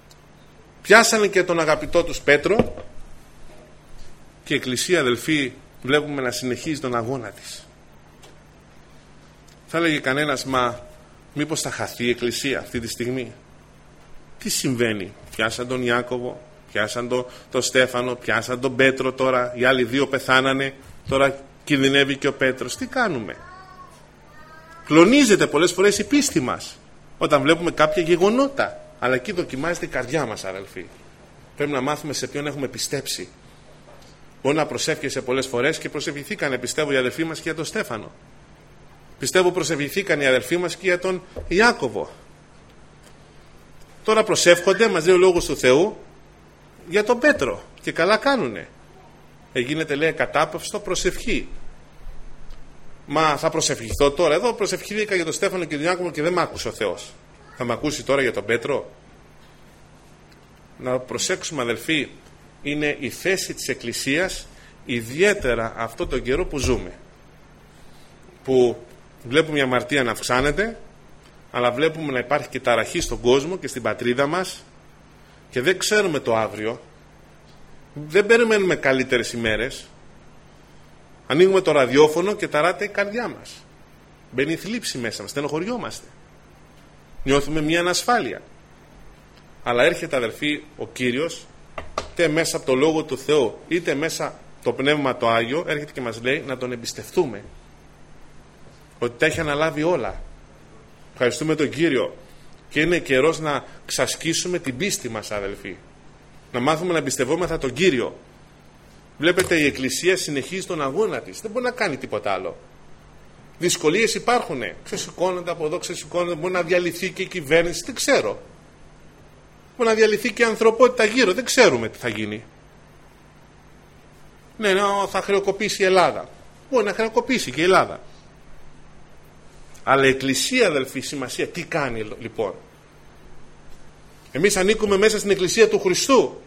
Πιάσανε και τον αγαπητό τους Πέτρο. Και η Εκκλησία, αδελφοί, βλέπουμε να συνεχίζει τον αγώνα της. Θα έλεγε κανένας, μα μήπως θα χαθεί η Εκκλησία αυτή τη στιγμή? Τι συμβαίνει? Πιάσαν τον Ιάκωβο, πιάσαν τον Στέφανο, πιάσαν τον Πέτρο, τώρα οι άλλοι δύο πεθάνανε, τώρα κινδυνεύει και ο Πέτρος. Τι κάνουμε? Κλονίζεται πολλές φορές η πίστη μας όταν βλέπουμε κάποια γεγονότα, αλλά εκεί δοκιμάζεται η καρδιά μας, αδελφοί. Πρέπει να μάθουμε σε ποιον έχουμε πιστέψει. Μπορεί να προσεύχεσαι πολλές φορές, και προσευχηθήκανε, πιστεύω, οι αδελφοί μας και για τον Στέφανο. Πιστεύω προσευχηθήκαν οι αδελφοί μας και για τον Ιάκωβο. Τώρα προσεύχονται, μας λέει ο λόγος του Θεού, για τον Πέτρο, και καλά κάνουνε. Γίνεται, λέει, κατάπαυστο προσευχή. Μα θα προσευχηθώ τώρα? Εδώ προσευχήθηκα για τον Στέφανο και τον Ιάκωβο και δεν μ' άκουσε ο Θεός. Θα μ' ακούσει τώρα για τον Πέτρο? Να προσέξουμε, αδελφοί, είναι η θέση της Εκκλησίας, ιδιαίτερα αυτό τον καιρό που ζούμε, που βλέπουμε η αμαρτία να αυξάνεται, αλλά βλέπουμε να υπάρχει και ταραχή στον κόσμο και στην πατρίδα μας, και δεν ξέρουμε το αύριο. Δεν περιμένουμε καλύτερες ημέρες. Ανοίγουμε το ραδιόφωνο και ταράται η καρδιά μας. Μπαίνει η θλίψη μέσα μας, στενοχωριόμαστε. Νιώθουμε μια ανασφάλεια. Αλλά έρχεται, αδελφοί, ο Κύριος, είτε μέσα από το Λόγο του Θεού, είτε μέσα από το Πνεύμα το Άγιο, έρχεται και μας λέει να τον εμπιστευτούμε. Ότι τα έχει αναλάβει όλα. Ευχαριστούμε τον Κύριο. Και είναι καιρός να ξασκίσουμε την πίστη μας, αδελφοί. Να μάθουμε να εμπιστευόμεθα τον Κύριο. Βλέπετε, η Εκκλησία συνεχίζει τον αγώνα της. Δεν μπορεί να κάνει τίποτα άλλο. Δυσκολίες υπάρχουν. Ξεσηκώνονται από εδώ, ξεσηκώνονται. Μπορεί να διαλυθεί και η κυβέρνηση. Δεν ξέρω. Μπορεί να διαλυθεί και η ανθρωπότητα γύρω. Δεν ξέρουμε τι θα γίνει. Ναι, θα χρεοκοπήσει η Ελλάδα. Μπορεί να χρεοκοπήσει και η Ελλάδα. Αλλά η Εκκλησία, αδελφοί, σημασία τι κάνει λοιπόν? Εμείς ανήκουμε μέσα στην Εκκλησία του Χριστού.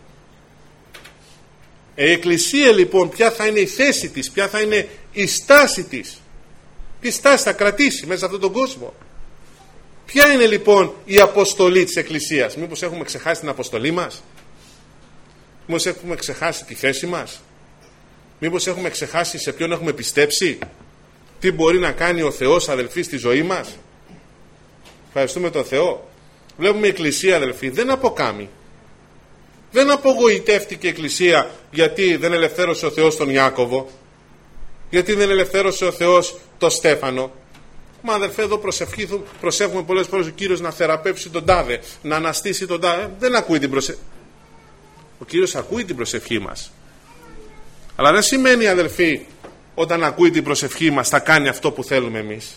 Η Εκκλησία λοιπόν, ποια θα είναι η θέση της, ποια θα είναι η στάση της, τι στάση θα κρατήσει μέσα σε αυτόν τον κόσμο? Ποια είναι λοιπόν η αποστολή της Εκκλησίας? Μήπως έχουμε ξεχάσει την αποστολή μας? Μήπως έχουμε ξεχάσει τη θέση μας? Μήπως έχουμε ξεχάσει σε ποιον έχουμε πιστέψει? Τι μπορεί να κάνει ο Θεός, αδελφοί, στη ζωή μας? Ευχαριστούμε τον Θεό. Βλέπουμε η Εκκλησία, αδελφοί, δεν αποκάμει. Δεν απογοητεύτηκε η Εκκλησία γιατί δεν ελευθέρωσε ο Θεός τον Ιάκωβο, γιατί δεν ελευθέρωσε ο Θεός τον Στέφανο. Μα, αδελφέ, εδώ προσεύχουμε πολλές φορές ο Κύριος να θεραπεύσει τον τάδε, να αναστήσει τον τάδε. Δεν ακούει την προσευχή. Ο Κύριος ακούει την προσευχή μας. Αλλά δεν σημαίνει, αδελφοί, όταν ακούει την προσευχή μας θα κάνει αυτό που θέλουμε εμείς.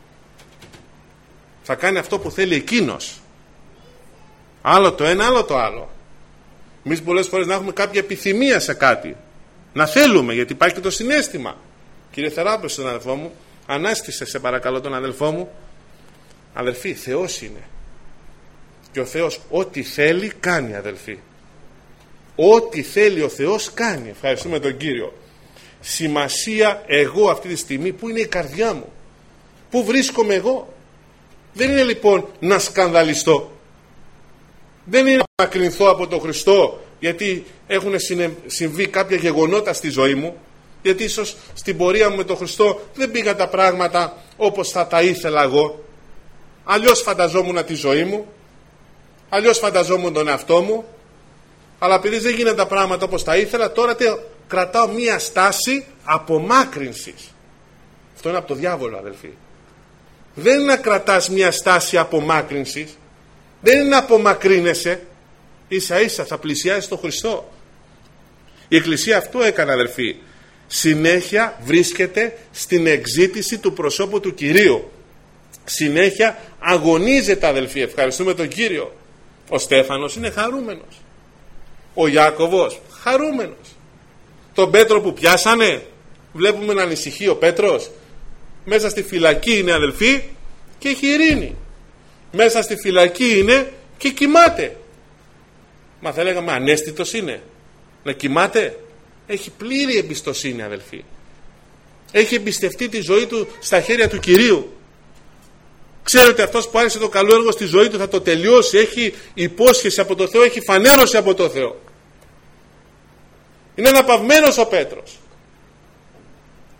Θα κάνει αυτό που θέλει Εκείνος. Άλλο το ένα, άλλο το άλλο. Εμείς πολλές φορές να έχουμε κάποια επιθυμία σε κάτι, να θέλουμε, γιατί υπάρχει και το συναίσθημα. Κύριε θεράπευσε τον αδελφό μου, ανάστησε σε παρακαλώ τον αδελφό μου. Αδελφοί, Θεός είναι. Και ο Θεός ό,τι θέλει κάνει, αδελφοί. Ό,τι θέλει ο Θεός κάνει. Ευχαριστούμε τον Κύριο. Σημασία εγώ αυτή τη στιγμή, που είναι η καρδιά μου, που βρίσκομαι εγώ. Δεν είναι λοιπόν να σκανδαλιστώ. Δεν είναι να μακρυνθώ από τον Χριστό γιατί έχουν συμβεί κάποια γεγονότα στη ζωή μου, γιατί ίσως στην πορεία μου με τον Χριστό δεν πήγαν τα πράγματα όπως θα τα ήθελα εγώ. Αλλιώς φανταζόμουν τη ζωή μου, αλλιώς φανταζόμουν τον εαυτό μου, αλλά επειδή δεν γίνανε τα πράγματα όπως τα ήθελα, τώρα κρατάω μία στάση απομάκρυνσης. Αυτό είναι από το διάβολο, αδελφοί. Δεν είναι να κρατάς μία στάση απομάκρυνσης, δεν είναι να απομακρύνεσαι, ίσα ίσα θα πλησιάσεις στον Χριστό. Η Εκκλησία αυτό έκανε, αδελφοί. Συνέχεια βρίσκεται στην εξζήτηση του προσώπου του Κυρίου. Συνέχεια αγωνίζεται, αδελφοί. Ευχαριστούμε τον Κύριο. Ο Στέφανος είναι χαρούμενος. Ο Ιάκωβος χαρούμενος. Τον Πέτρο που πιάσανε, βλέπουμε να ανησυχεί ο Πέτρος. Μέσα στη φυλακή είναι, αδελφοί, και έχει ειρήνη. Μέσα στη φυλακή είναι και κοιμάται. Μα θα λέγαμε ανέστητος είναι να κοιμάται? Έχει πλήρη εμπιστοσύνη, αδελφοί. Έχει εμπιστευτεί τη ζωή του στα χέρια του Κυρίου. Ξέρετε ότι αυτός που άρχισε το καλό έργο στη ζωή του θα το τελειώσει. Έχει υπόσχεση από το Θεό, έχει φανέρωση από το Θεό. Είναι αναπαυμένος ο Πέτρος.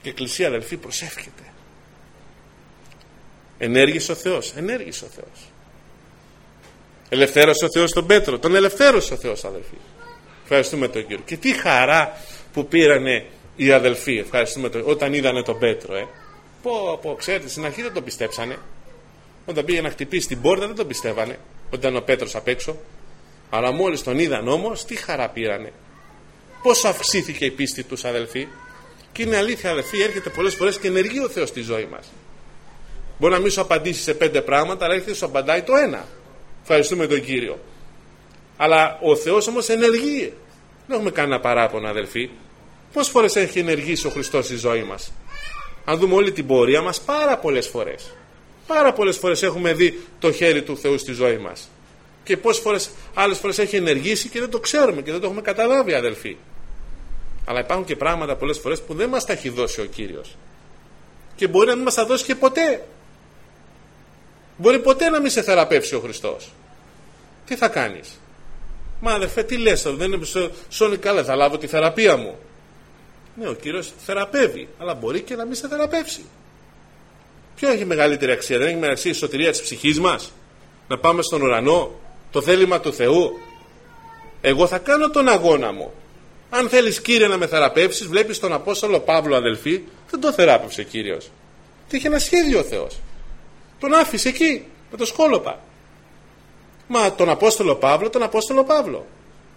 Και η Εκκλησία, αδελφοί, προσεύχεται. Ενέργησε ο Θεός. Ενέργησε ο Θεός. Ελευθέρωσε ο Θεός τον Πέτρο. Τον ελευθέρωσε ο Θεός, αδελφοί. Ευχαριστούμε τον Κύριο. Και τι χαρά που πήρανε οι αδελφοί. Ευχαριστούμε τον, όταν είδανε τον Πέτρο. Ξέρετε, στην αρχή δεν τον πιστέψανε. Όταν πήγε να χτυπήσει την πόρτα δεν τον πιστεύανε. Όταν ήταν ο Πέτρος απ' έξω. Αλλά μόλις τον είδαν όμως, τι χαρά πήρανε. Πόσο αυξήθηκε η πίστη τους, αδελφοί. Και είναι αλήθεια, αδελφοί, έρχεται πολλές φορές και ενεργεί ο Θεός στη ζωή μας. Μπορεί να μην σου απαντήσει σε 5 πράγματα, αλλά έρχεται σου απαντάει το ένα. Ευχαριστούμε τον Κύριο. Αλλά ο Θεός όμως ενεργεί. Δεν έχουμε κανένα παράπονο, αδελφοί. Πόσες φορές έχει ενεργήσει ο Χριστός στη ζωή μας? Αν δούμε όλη την πορεία μας, πάρα πολλές φορές. Πάρα πολλές φορές έχουμε δει το χέρι του Θεού στη ζωή μας. Και πόσες φορές, άλλες φορές έχει ενεργήσει και δεν το ξέρουμε και δεν το έχουμε καταλάβει, αδελφοί. Αλλά υπάρχουν και πράγματα πολλές φορές που δεν μας τα έχει δώσει ο Κύριος. Και μπορεί να μην μας τα δώσει και ποτέ. Μπορεί ποτέ να μην σε θεραπεύσει ο Χριστός. Τι θα κάνεις? Μα αδερφέ, τι λες, δεν είναι σώνει καλά, θα λάβω τη θεραπεία μου. Ναι, ο Κύριος θεραπεύει, αλλά μπορεί και να μην σε θεραπεύσει. Ποιο έχει μεγαλύτερη αξία? Δεν έχει μεγαλύτερη αξία η σωτηρία της ψυχής μας? Να πάμε στον ουρανό, το θέλημα του Θεού? Εγώ θα κάνω τον αγώνα μου. Αν θέλεις, Κύριε, να με θεραπεύσεις, βλέπεις τον Απόστολο Παύλο, αδελφοί, δεν τον θεράπευσε Κύριος. Τι είχε ένα σχέδιο ο Θεός. Τον άφησε εκεί, με το σκόλοπα. Μα τον Απόστολο Παύλο.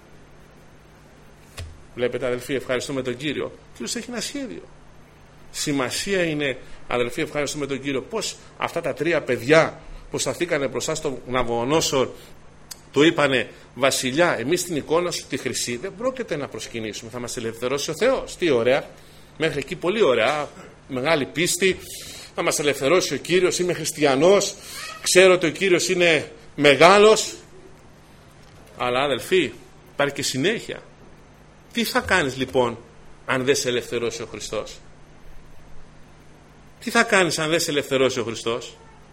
Βλέπετε, αδελφοί, ευχαριστούμε τον Κύριο. Ο Κύριος έχει ένα σχέδιο. Σημασία είναι, αδελφοί, ευχαριστούμε τον Κύριο, πως αυτά τα 3 παιδιά που σταθήκανε μπροστά στον Ναβοωνόσορ του είπανε, Βασιλιά, εμείς την εικόνα σου τη χρυσή δεν πρόκειται να προσκυνήσουμε, θα μας ελευθερώσει ο Θεός. Τι ωραία, μέχρι εκεί πολύ ωραία, μεγάλη πίστη, θα μας ελευθερώσει ο Κύριος, είμαι χριστιανός, ξέρω ότι ο Κύριος είναι μεγάλος. Αλλά αδελφοί, υπάρχει και συνέχεια. Τι θα κάνεις λοιπόν αν δεν σε ελευθερώσει ο Χριστός? Τι θα κάνεις αν δεν σε ελευθερώσει ο Χριστός?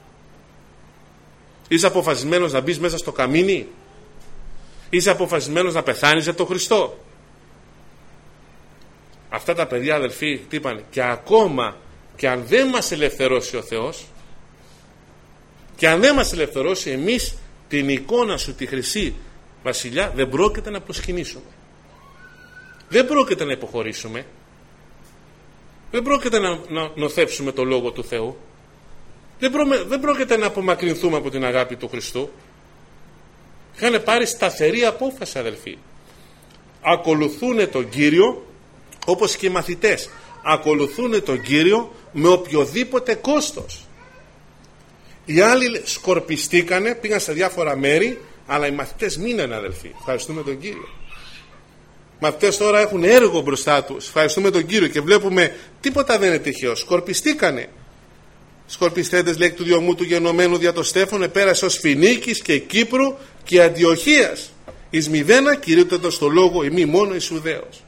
Είσαι αποφασισμένος να μπεις μέσα στο καμίνι? Είσαι αποφασισμένος να πεθάνεις για τον Χριστό? Αυτά τα παιδιά, αδελφοί, τι είπαν? Και ακόμα και αν δεν μας ελευθερώσει ο Θεός, και αν δεν μας ελευθερώσει, εμείς την εικόνα σου τη χρυσή, Βασιλιά, δεν πρόκειται να προσκυνήσουμε. Δεν πρόκειται να υποχωρήσουμε. Δεν πρόκειται να νοθεύσουμε το Λόγο του Θεού. Δεν πρόκειται να απομακρυνθούμε από την αγάπη του Χριστού. Είχαν πάρει σταθερή απόφαση, αδελφοί. Ακολουθούν τον Κύριο, όπως και οι μαθητές. Ακολουθούν τον Κύριο με οποιοδήποτε κόστος. Οι άλλοι σκορπιστήκανε, πήγαν σε διάφορα μέρη, αλλά οι μαθητές μείνανε, αδελφοί. Ευχαριστούμε τον Κύριο. Οι μαθητές τώρα έχουν έργο μπροστά τους. Ευχαριστούμε τον Κύριο και βλέπουμε τίποτα δεν είναι τυχαίο. Σκορπιστήκανε. Σκορπιστέντες, λέει, εκ του διωγμού του γενομένου δια το Στέφανο, επέρασε ως Φινίκης και Κύπρου και Αντιοχίας. Εις μηδένα κηρύττοντας στο λόγο ημί μόνο εις Ιουδαίος.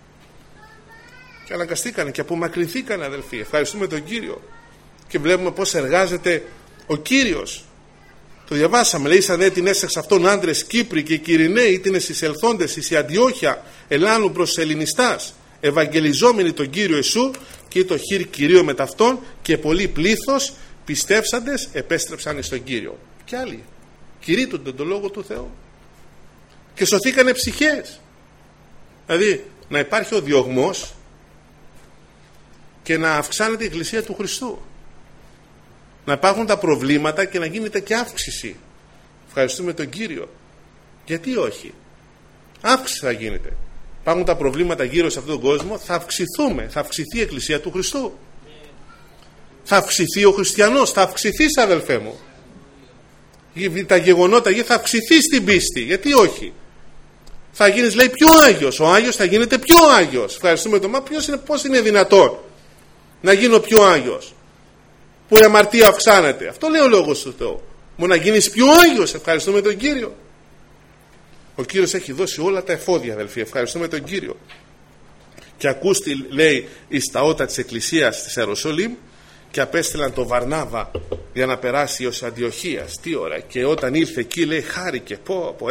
Και αναγκαστήκανε και απομακρυνθήκανε, αδελφοί. Ευχαριστούμε τον Κύριο. Και βλέπουμε πώς εργάζεται ο Κύριος. Το διαβάσαμε, λέει, σαν την έσεξ αυτών άντρες Κύπροι και Κυριναίοι, ήτινε εις ελθόντες εις η Αντιόχεια, ελάνου προς Ελληνιστάς, ευαγγελιζόμενοι τον Κύριο Ιησού, και το χείρ Κυρίο με ταυτόν, και πολλοί πλήθος πιστεύσαντες επέστρεψαν εις τον Κύριο. Και άλλοι κηρύττονται τον Λόγο του Θεού και σωθήκανε ψυχές. Δηλαδή να υπάρχει ο διωγμός και να αυξάνεται η Εκκλησία του Χριστού. Να υπάρχουν τα προβλήματα και να γίνεται και αύξηση. Ευχαριστούμε τον Κύριο. Γιατί όχι? Αύξηση θα γίνεται. Υπάρχουν τα προβλήματα γύρω σε αυτόν τον κόσμο, θα αυξηθούμε, θα αυξηθεί η Εκκλησία του Χριστού. Θα αυξηθεί ο χριστιανός, θα αυξηθείς, αδελφέ μου. Τα γεγονότα θα αυξηθεί στην πίστη. Γιατί όχι? Θα γίνεις, λέει, πιο Άγιος. Ο Άγιος θα γίνεται πιο Άγιος. Ευχαριστούμε τον. Μα πώς είναι δυνατόν να γίνω πιο Άγιος, που η αμαρτία αυξάνεται? Αυτό λέει ο Λόγος του Θεού. Μόνο να γίνεις πιο Άγιος. Ευχαριστούμε τον Κύριο. Ο Κύριος έχει δώσει όλα τα εφόδια, αδελφοί. Ευχαριστούμε τον Κύριο. Και ακούστη, λέει, εις τα ότα της Εκκλησίας της Ιεροσόλυμ, και απέστειλαν τον Βαρνάβα για να περάσει ως Αντιοχίας. Τι ώρα? Και όταν ήρθε εκεί, λέει, χάρηκε.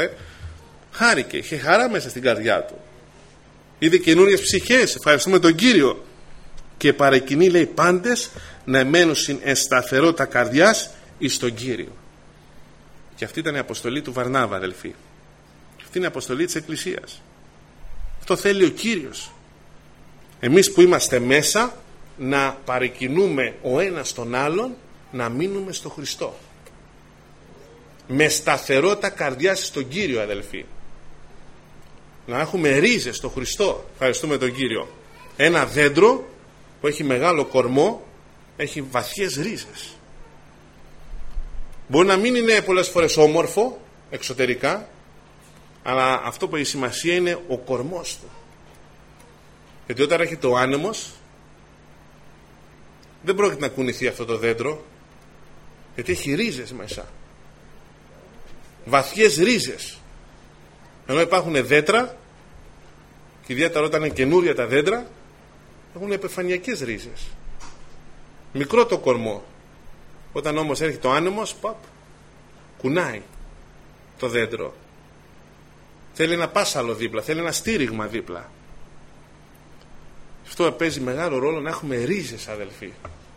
Χάρηκε, είχε χαρά μέσα στην καρδιά του. Είδε καινούριες ψυχές. Ευχαριστούμε τον Κύριο. και παρεκκινεί, λέει, πάντες να μένουν εν σταθερότητα καρδιάς εις τον Κύριο. Και αυτή ήταν η αποστολή του Βαρνάβα, αδελφοί. Αυτή είναι η αποστολή της Εκκλησίας. Αυτό θέλει ο Κύριος. Εμείς που είμαστε μέσα, να παρεκκινούμε ο ένας τον άλλον, να μείνουμε στο Χριστό. Με σταθερότητα καρδιάς στον Κύριο, αδελφοί. Να έχουμε ρίζες στο Χριστό. Ευχαριστούμε τον Κύριο. Ένα δέντρο που έχει μεγάλο κορμό έχει βαθιές ρίζες. Μπορεί να μην είναι πολλές φορές όμορφο εξωτερικά, αλλά αυτό που έχει σημασία είναι ο κορμός του. Γιατί όταν έρχεται ο άνεμος, δεν πρόκειται να κουνηθεί αυτό το δέντρο, γιατί έχει ρίζες μέσα. Βαθιές ρίζες. Ενώ υπάρχουν δέντρα, και ιδιαίτερα όταν είναι καινούρια τα δέντρα, έχουν επιφανειακές ρίζες. Μικρό το κορμό. Όταν όμως έρχεται ο άνεμος, κουνάει το δέντρο. Θέλει ένα πάσαλο δίπλα, θέλει ένα στήριγμα δίπλα. Αυτό παίζει μεγάλο ρόλο, να έχουμε ρίζες, αδελφοί.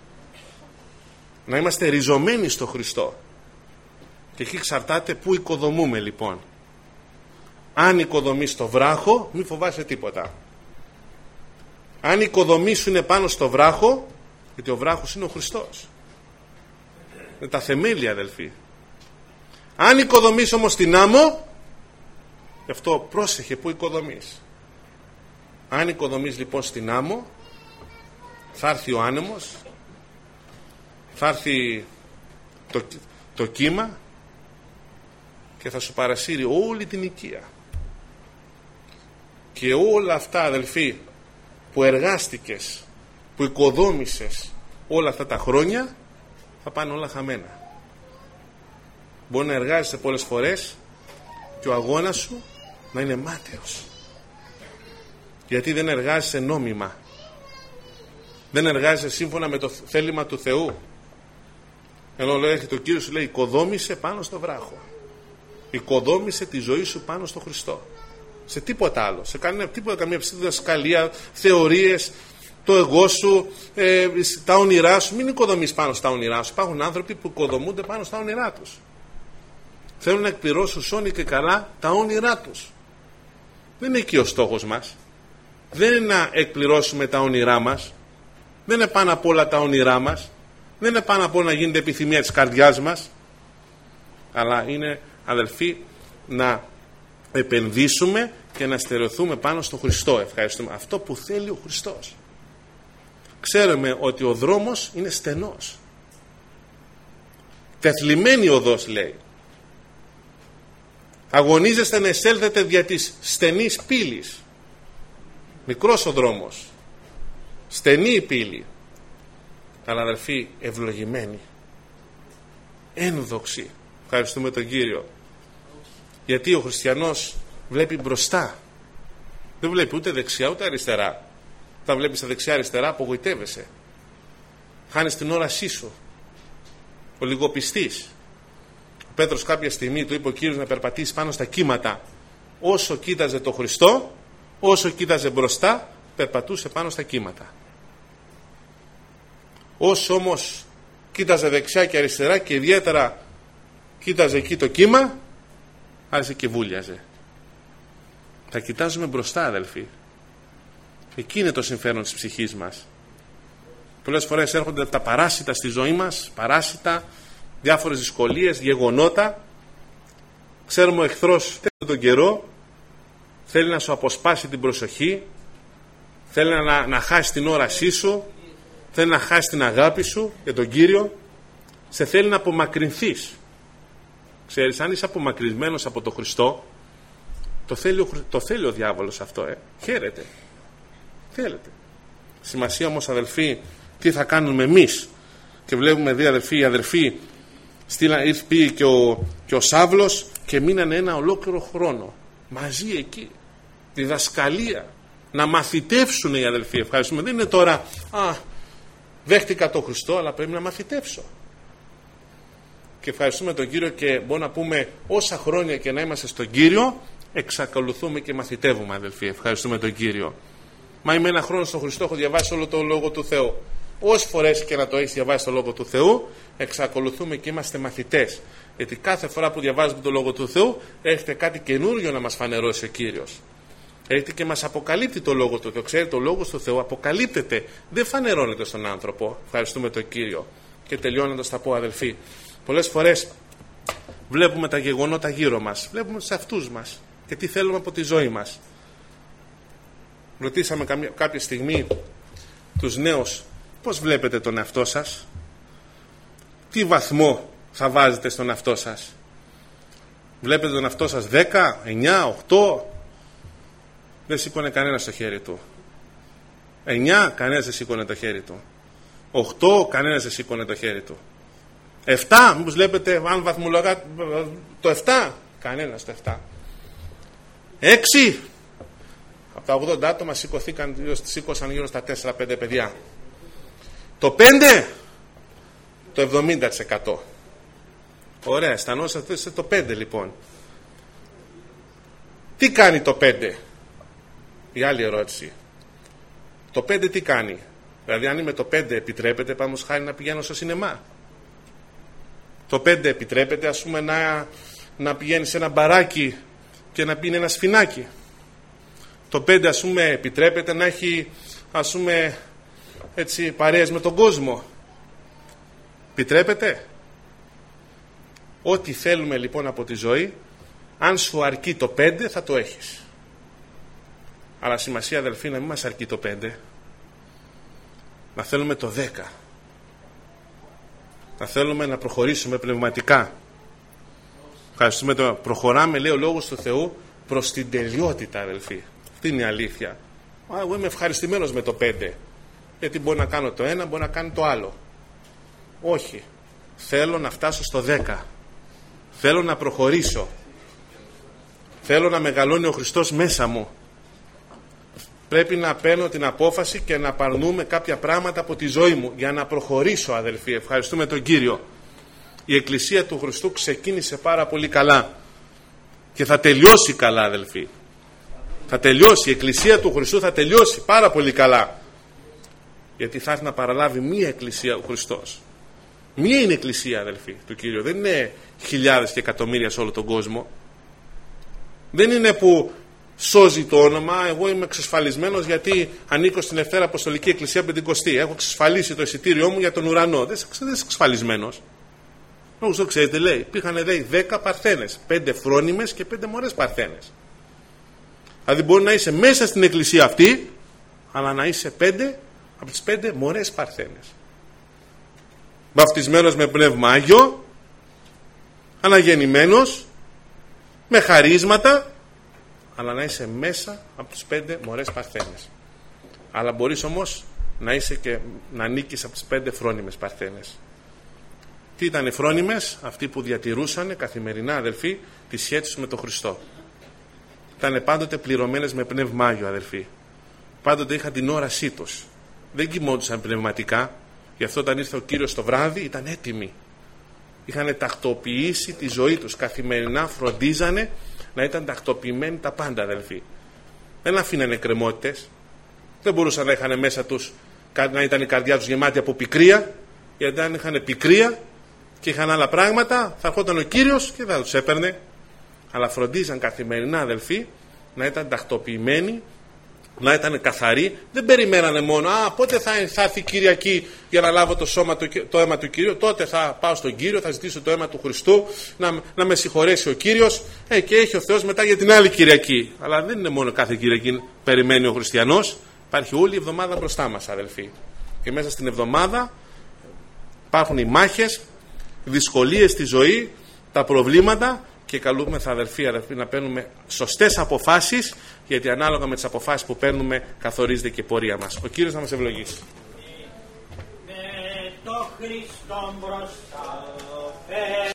Να είμαστε ριζωμένοι στο Χριστό. Και εκεί εξαρτάται πού οικοδομούμε, λοιπόν. Αν οικοδομείς στο βράχο, μη φοβάσαι τίποτα. Αν η οικοδομή σου είναι πάνω στο βράχο, γιατί ο βράχος είναι ο Χριστός, είναι τα θεμέλια, αδελφοί. Αν οικοδομείς όμως στην άμμο, γι' αυτό πρόσεχε που οικοδομείς. Αν οικοδομείς λοιπόν στην άμμο, θα έρθει ο άνεμος, θα έρθει το κύμα και θα σου παρασύρει όλη την οικία. Και όλα αυτά, αδελφοί, που εργάστηκες, που οικοδόμησες όλα αυτά τα χρόνια, θα πάνε όλα χαμένα. Μπορεί να εργάζεσαι πολλές φορές και ο αγώνας σου να είναι μάταιος, γιατί δεν εργάζεσαι νόμιμα, δεν εργάζεσαι σύμφωνα με το θέλημα του Θεού. Ενώ λέει το Κύριο, σου λέει, οικοδόμησε πάνω στο βράχο, οικοδόμησε τη ζωή σου πάνω στο Χριστό. Σε τίποτα άλλο, σε τίποτα, καμία διδασκαλία, θεωρίες, το εγώ σου, τα όνειρά σου. Μην οικοδομείς πάνω στα όνειρά σου. Υπάρχουν άνθρωποι που οικοδομούνται πάνω στα όνειρά τους. Θέλουν να εκπληρώσουν σώνη και καλά τα όνειρά τους. Δεν είναι εκεί ο στόχος μας. Δεν είναι να εκπληρώσουμε τα όνειρά μας. Δεν είναι πάνω απ' όλα τα όνειρά μας. Δεν είναι πάνω απ' όλα να γίνεται επιθυμία της καρδιάς μας. Αλλά είναι, αδελφοί, να επενδύσουμε και να στερεωθούμε πάνω στο Χριστό. Ευχαριστούμε. Αυτό που θέλει ο Χριστός. Ξέρουμε ότι ο δρόμος είναι στενός. Τεθλιμμένη οδός, λέει. Αγωνίζεστε να εισέλθετε δια της στενής πύλης. Μικρός ο δρόμος, στενή η πύλη, αλλά, αδελφοί, ευλογημένη, ένδοξη. Ευχαριστούμε τον Κύριο. Γιατί ο χριστιανός βλέπει μπροστά, δεν βλέπει ούτε δεξιά ούτε αριστερά. Όταν βλέπεις τα δεξιά αριστερά, απογοητεύεσαι, χάνεις την όρασή σου. Ο λιγοπιστής, ο Πέτρος κάποια στιγμή του είπε ο Κύριος να περπατήσει πάνω στα κύματα. Όσο κοίταζε το Χριστό, όσο κοίταζε μπροστά, περπατούσε πάνω στα κύματα. Όσο όμως κοίταζε δεξιά και αριστερά και ιδιαίτερα κοίταζε εκεί το κύμα, άρχισε και βούλιαζε. Θα κοιτάζουμε μπροστά, αδελφοί. Εκεί είναι το συμφέρον της ψυχής μας. Πολλές φορές έρχονται τα παράσιτα στη ζωή μας, παράσιτα, διάφορες δυσκολίες, γεγονότα. Ξέρουμε ο εχθρός τον καιρό θέλει να σου αποσπάσει την προσοχή, θέλει να χάσει την όρασή σου, θέλει να χάσει την αγάπη σου για τον Κύριο, σε θέλει να απομακρυνθείς. Ξέρεις, αν είσαι απομακρυσμένος από τον Χριστό, το θέλει ο διάβολος αυτό, χαίρεται. Θέλετε. Σημασία όμως, αδελφοί, τι θα κάνουμε εμείς. Και βλέπουμε δύο αδελφοί, οι αδελφοί πήγε και ο Σάβλος και μείνανε ένα ολόκληρο χρόνο μαζί εκεί, διδασκαλία, να μαθητεύσουν οι αδελφοί. Ευχαριστούμε. Δεν είναι τώρα δέχτηκα τον Χριστό, αλλά πρέπει να μαθητεύσω. Και ευχαριστούμε τον Κύριο και μπορούμε να πούμε όσα χρόνια και να είμαστε στον Κύριο, εξακολουθούμε και μαθητεύουμε, αδελφοί. Ευχαριστούμε τον Κύριο. Μα είμαι ένα χρόνο στον Χριστό, έχω διαβάσει όλο το Λόγο του Θεού. Όσες φορές και να το έχεις διαβάσει το Λόγο του Θεού, εξακολουθούμε και είμαστε μαθητές. Γιατί κάθε φορά που διαβάζουμε το Λόγο του Θεού, έχετε κάτι καινούριο να μας φανερώσει ο Κύριος. Έχετε και μας αποκαλύπτει το Λόγο του Θεού. Ξέρετε, ο Λόγος του Θεού αποκαλύπτεται, δεν φανερώνεται στον άνθρωπο. Ευχαριστούμε τον Κύριο. Και τελειώνοντας θα πω, αδελφοί, πολλές φορές βλέπουμε τα γεγονότα γύρω μας, βλέπουμε τους εαυτούς μας και τι θέλουμε από τη ζωή μας. Ρωτήσαμε κάποια στιγμή τους νέους, πώς βλέπετε τον εαυτό σας, τι βαθμό θα βάζετε στον εαυτό σας. Βλέπετε τον εαυτό σας 10, 9, 8. Δεν σήκωνε κανένας το χέρι του. 9, κανένας δεν σήκωνε το χέρι του. 8, κανένας δεν σήκωνε το χέρι του. 7, μήπως βλέπετε αν βαθμολογάτε το 7, κανένας το 7. 6, από τα 80 άτομα σήκωσαν γύρω στα 4-5 παιδιά. Το 5, το 70%. Ωραία, αισθανόσαστε σε το 5 λοιπόν. Τι κάνει το 5? Η άλλη ερώτηση. Το 5 τι κάνει? Δηλαδή αν είμαι το 5 επιτρέπεται πάμε χάρη να πηγαίνω στο σινεμά? Το 5 επιτρέπεται ας πούμε να πηγαίνει σε ένα μπαράκι και να πίνει ένα σφινάκι? Το 5 ας πούμε επιτρέπεται να έχει ας πούμε έτσι παρέες με τον κόσμο? Επιτρέπεται? Ό,τι θέλουμε λοιπόν από τη ζωή, αν σου αρκεί το 5 θα το έχεις. Αλλά σημασία αδελφοί να μην μας αρκεί το 5, να θέλουμε το 10, να θέλουμε να προχωρήσουμε πνευματικά. Ευχαριστούμε, προχωράμε λέει ο Λόγος του Θεού προς την τελειότητα αδελφοί. Αυτή είναι η αλήθεια. Εγώ είμαι ευχαριστημένος με το 5, γιατί μπορεί να κάνω το ένα, μπορεί να κάνω το άλλο. Όχι, θέλω να φτάσω στο 10, θέλω να προχωρήσω, θέλω να μεγαλώνει ο Χριστός μέσα μου. Πρέπει να παίρνω την απόφαση και να παρνούμε κάποια πράγματα από τη ζωή μου για να προχωρήσω αδελφοί. Ευχαριστούμε τον Κύριο. Η Εκκλησία του Χριστού ξεκίνησε πάρα πολύ καλά και θα τελειώσει καλά αδελφοί. Θα τελειώσει, η Εκκλησία του Χριστού θα τελειώσει πάρα πολύ καλά, γιατί θα έρθει να παραλάβει μία Εκκλησία ο Χριστός. Μία είναι Εκκλησία αδελφοί του Κύριου, δεν είναι χιλιάδες και εκατομμύρια σε όλο τον κόσμο. Δεν είναι που σώζει το όνομα, εγώ είμαι εξασφαλισμένος γιατί ανήκω στην Ευτέρα Αποστολική Εκκλησία Πεντηκοστή, έχω εξασφαλίσει το εισιτήριό μου για τον ουρανό. Δεν είσαι εξασφαλισμένος. Όπως το ξέρετε λέει, υπήρχαν 10 παρθένες, 5 φρόνιμες και 5 μωρές παρθένες. Δηλαδή μπορεί να είσαι μέσα στην εκκλησία αυτή, αλλά να είσαι 5 από τις 5 μωρές παρθένες. Βαφτισμένος με πνεύμα Άγιο, αναγεννημένος, με χαρίσματα, αλλά να είσαι μέσα από τις 5 μωρές παρθένες. Αλλά μπορείς όμως να είσαι και να νίκεις από τις 5 φρόνιμες παρθένες. Τι ήταν οι φρόνιμες? Αυτοί που διατηρούσαν καθημερινά αδελφοί τη σχέση τους με τον Χριστό. Ήταν πάντοτε πληρωμένες με πνεύμα Άγιο αδελφοί. Πάντοτε είχαν την όρασή τους. Δεν κοιμόντουσαν πνευματικά. Γι' αυτό όταν ήρθε ο Κύριος το βράδυ ήταν έτοιμοι. Είχαν τακτοποιήσει τη ζωή τους. Καθημερινά φροντίζανε να ήταν τακτοποιημένοι τα πάντα αδελφοί. Δεν αφήνανε εκκρεμότητες. Δεν μπορούσαν να είχαν μέσα τους, να ήταν η καρδιά τους γεμάτη από πικρία. Γιατί αν είχαν πικρία και είχαν άλλα πράγματα, θα ερχόταν ο Κύριος και θα τους έπαιρνε. Αλλά φροντίζαν καθημερινά αδελφοί να ήταν τακτοποιημένοι, να ήταν καθαροί. Δεν περιμένανε μόνο πότε θα έρθει η Κυριακή για να λάβω το αίμα του Κυρίου, τότε θα πάω στον Κύριο, θα ζητήσω το αίμα του Χριστού, να με συγχωρέσει ο Κύριος και έχει ο Θεός μετά για την άλλη Κυριακή. Αλλά δεν είναι μόνο κάθε Κυριακή περιμένει ο χριστιανός, υπάρχει όλη η εβδομάδα μπροστά μας αδελφοί. Και μέσα στην εβδομάδα υπάρχουν οι μάχες, οι δυσκολίες στη ζωή, τα προβλήματα. Και καλούμεθα αδελφοί να παίρνουμε σωστές αποφάσεις, γιατί ανάλογα με τις αποφάσεις που παίρνουμε καθορίζεται και η πορεία μας. Ο Κύριος να μας ευλογήσει. Με το Χριστό μπροστά.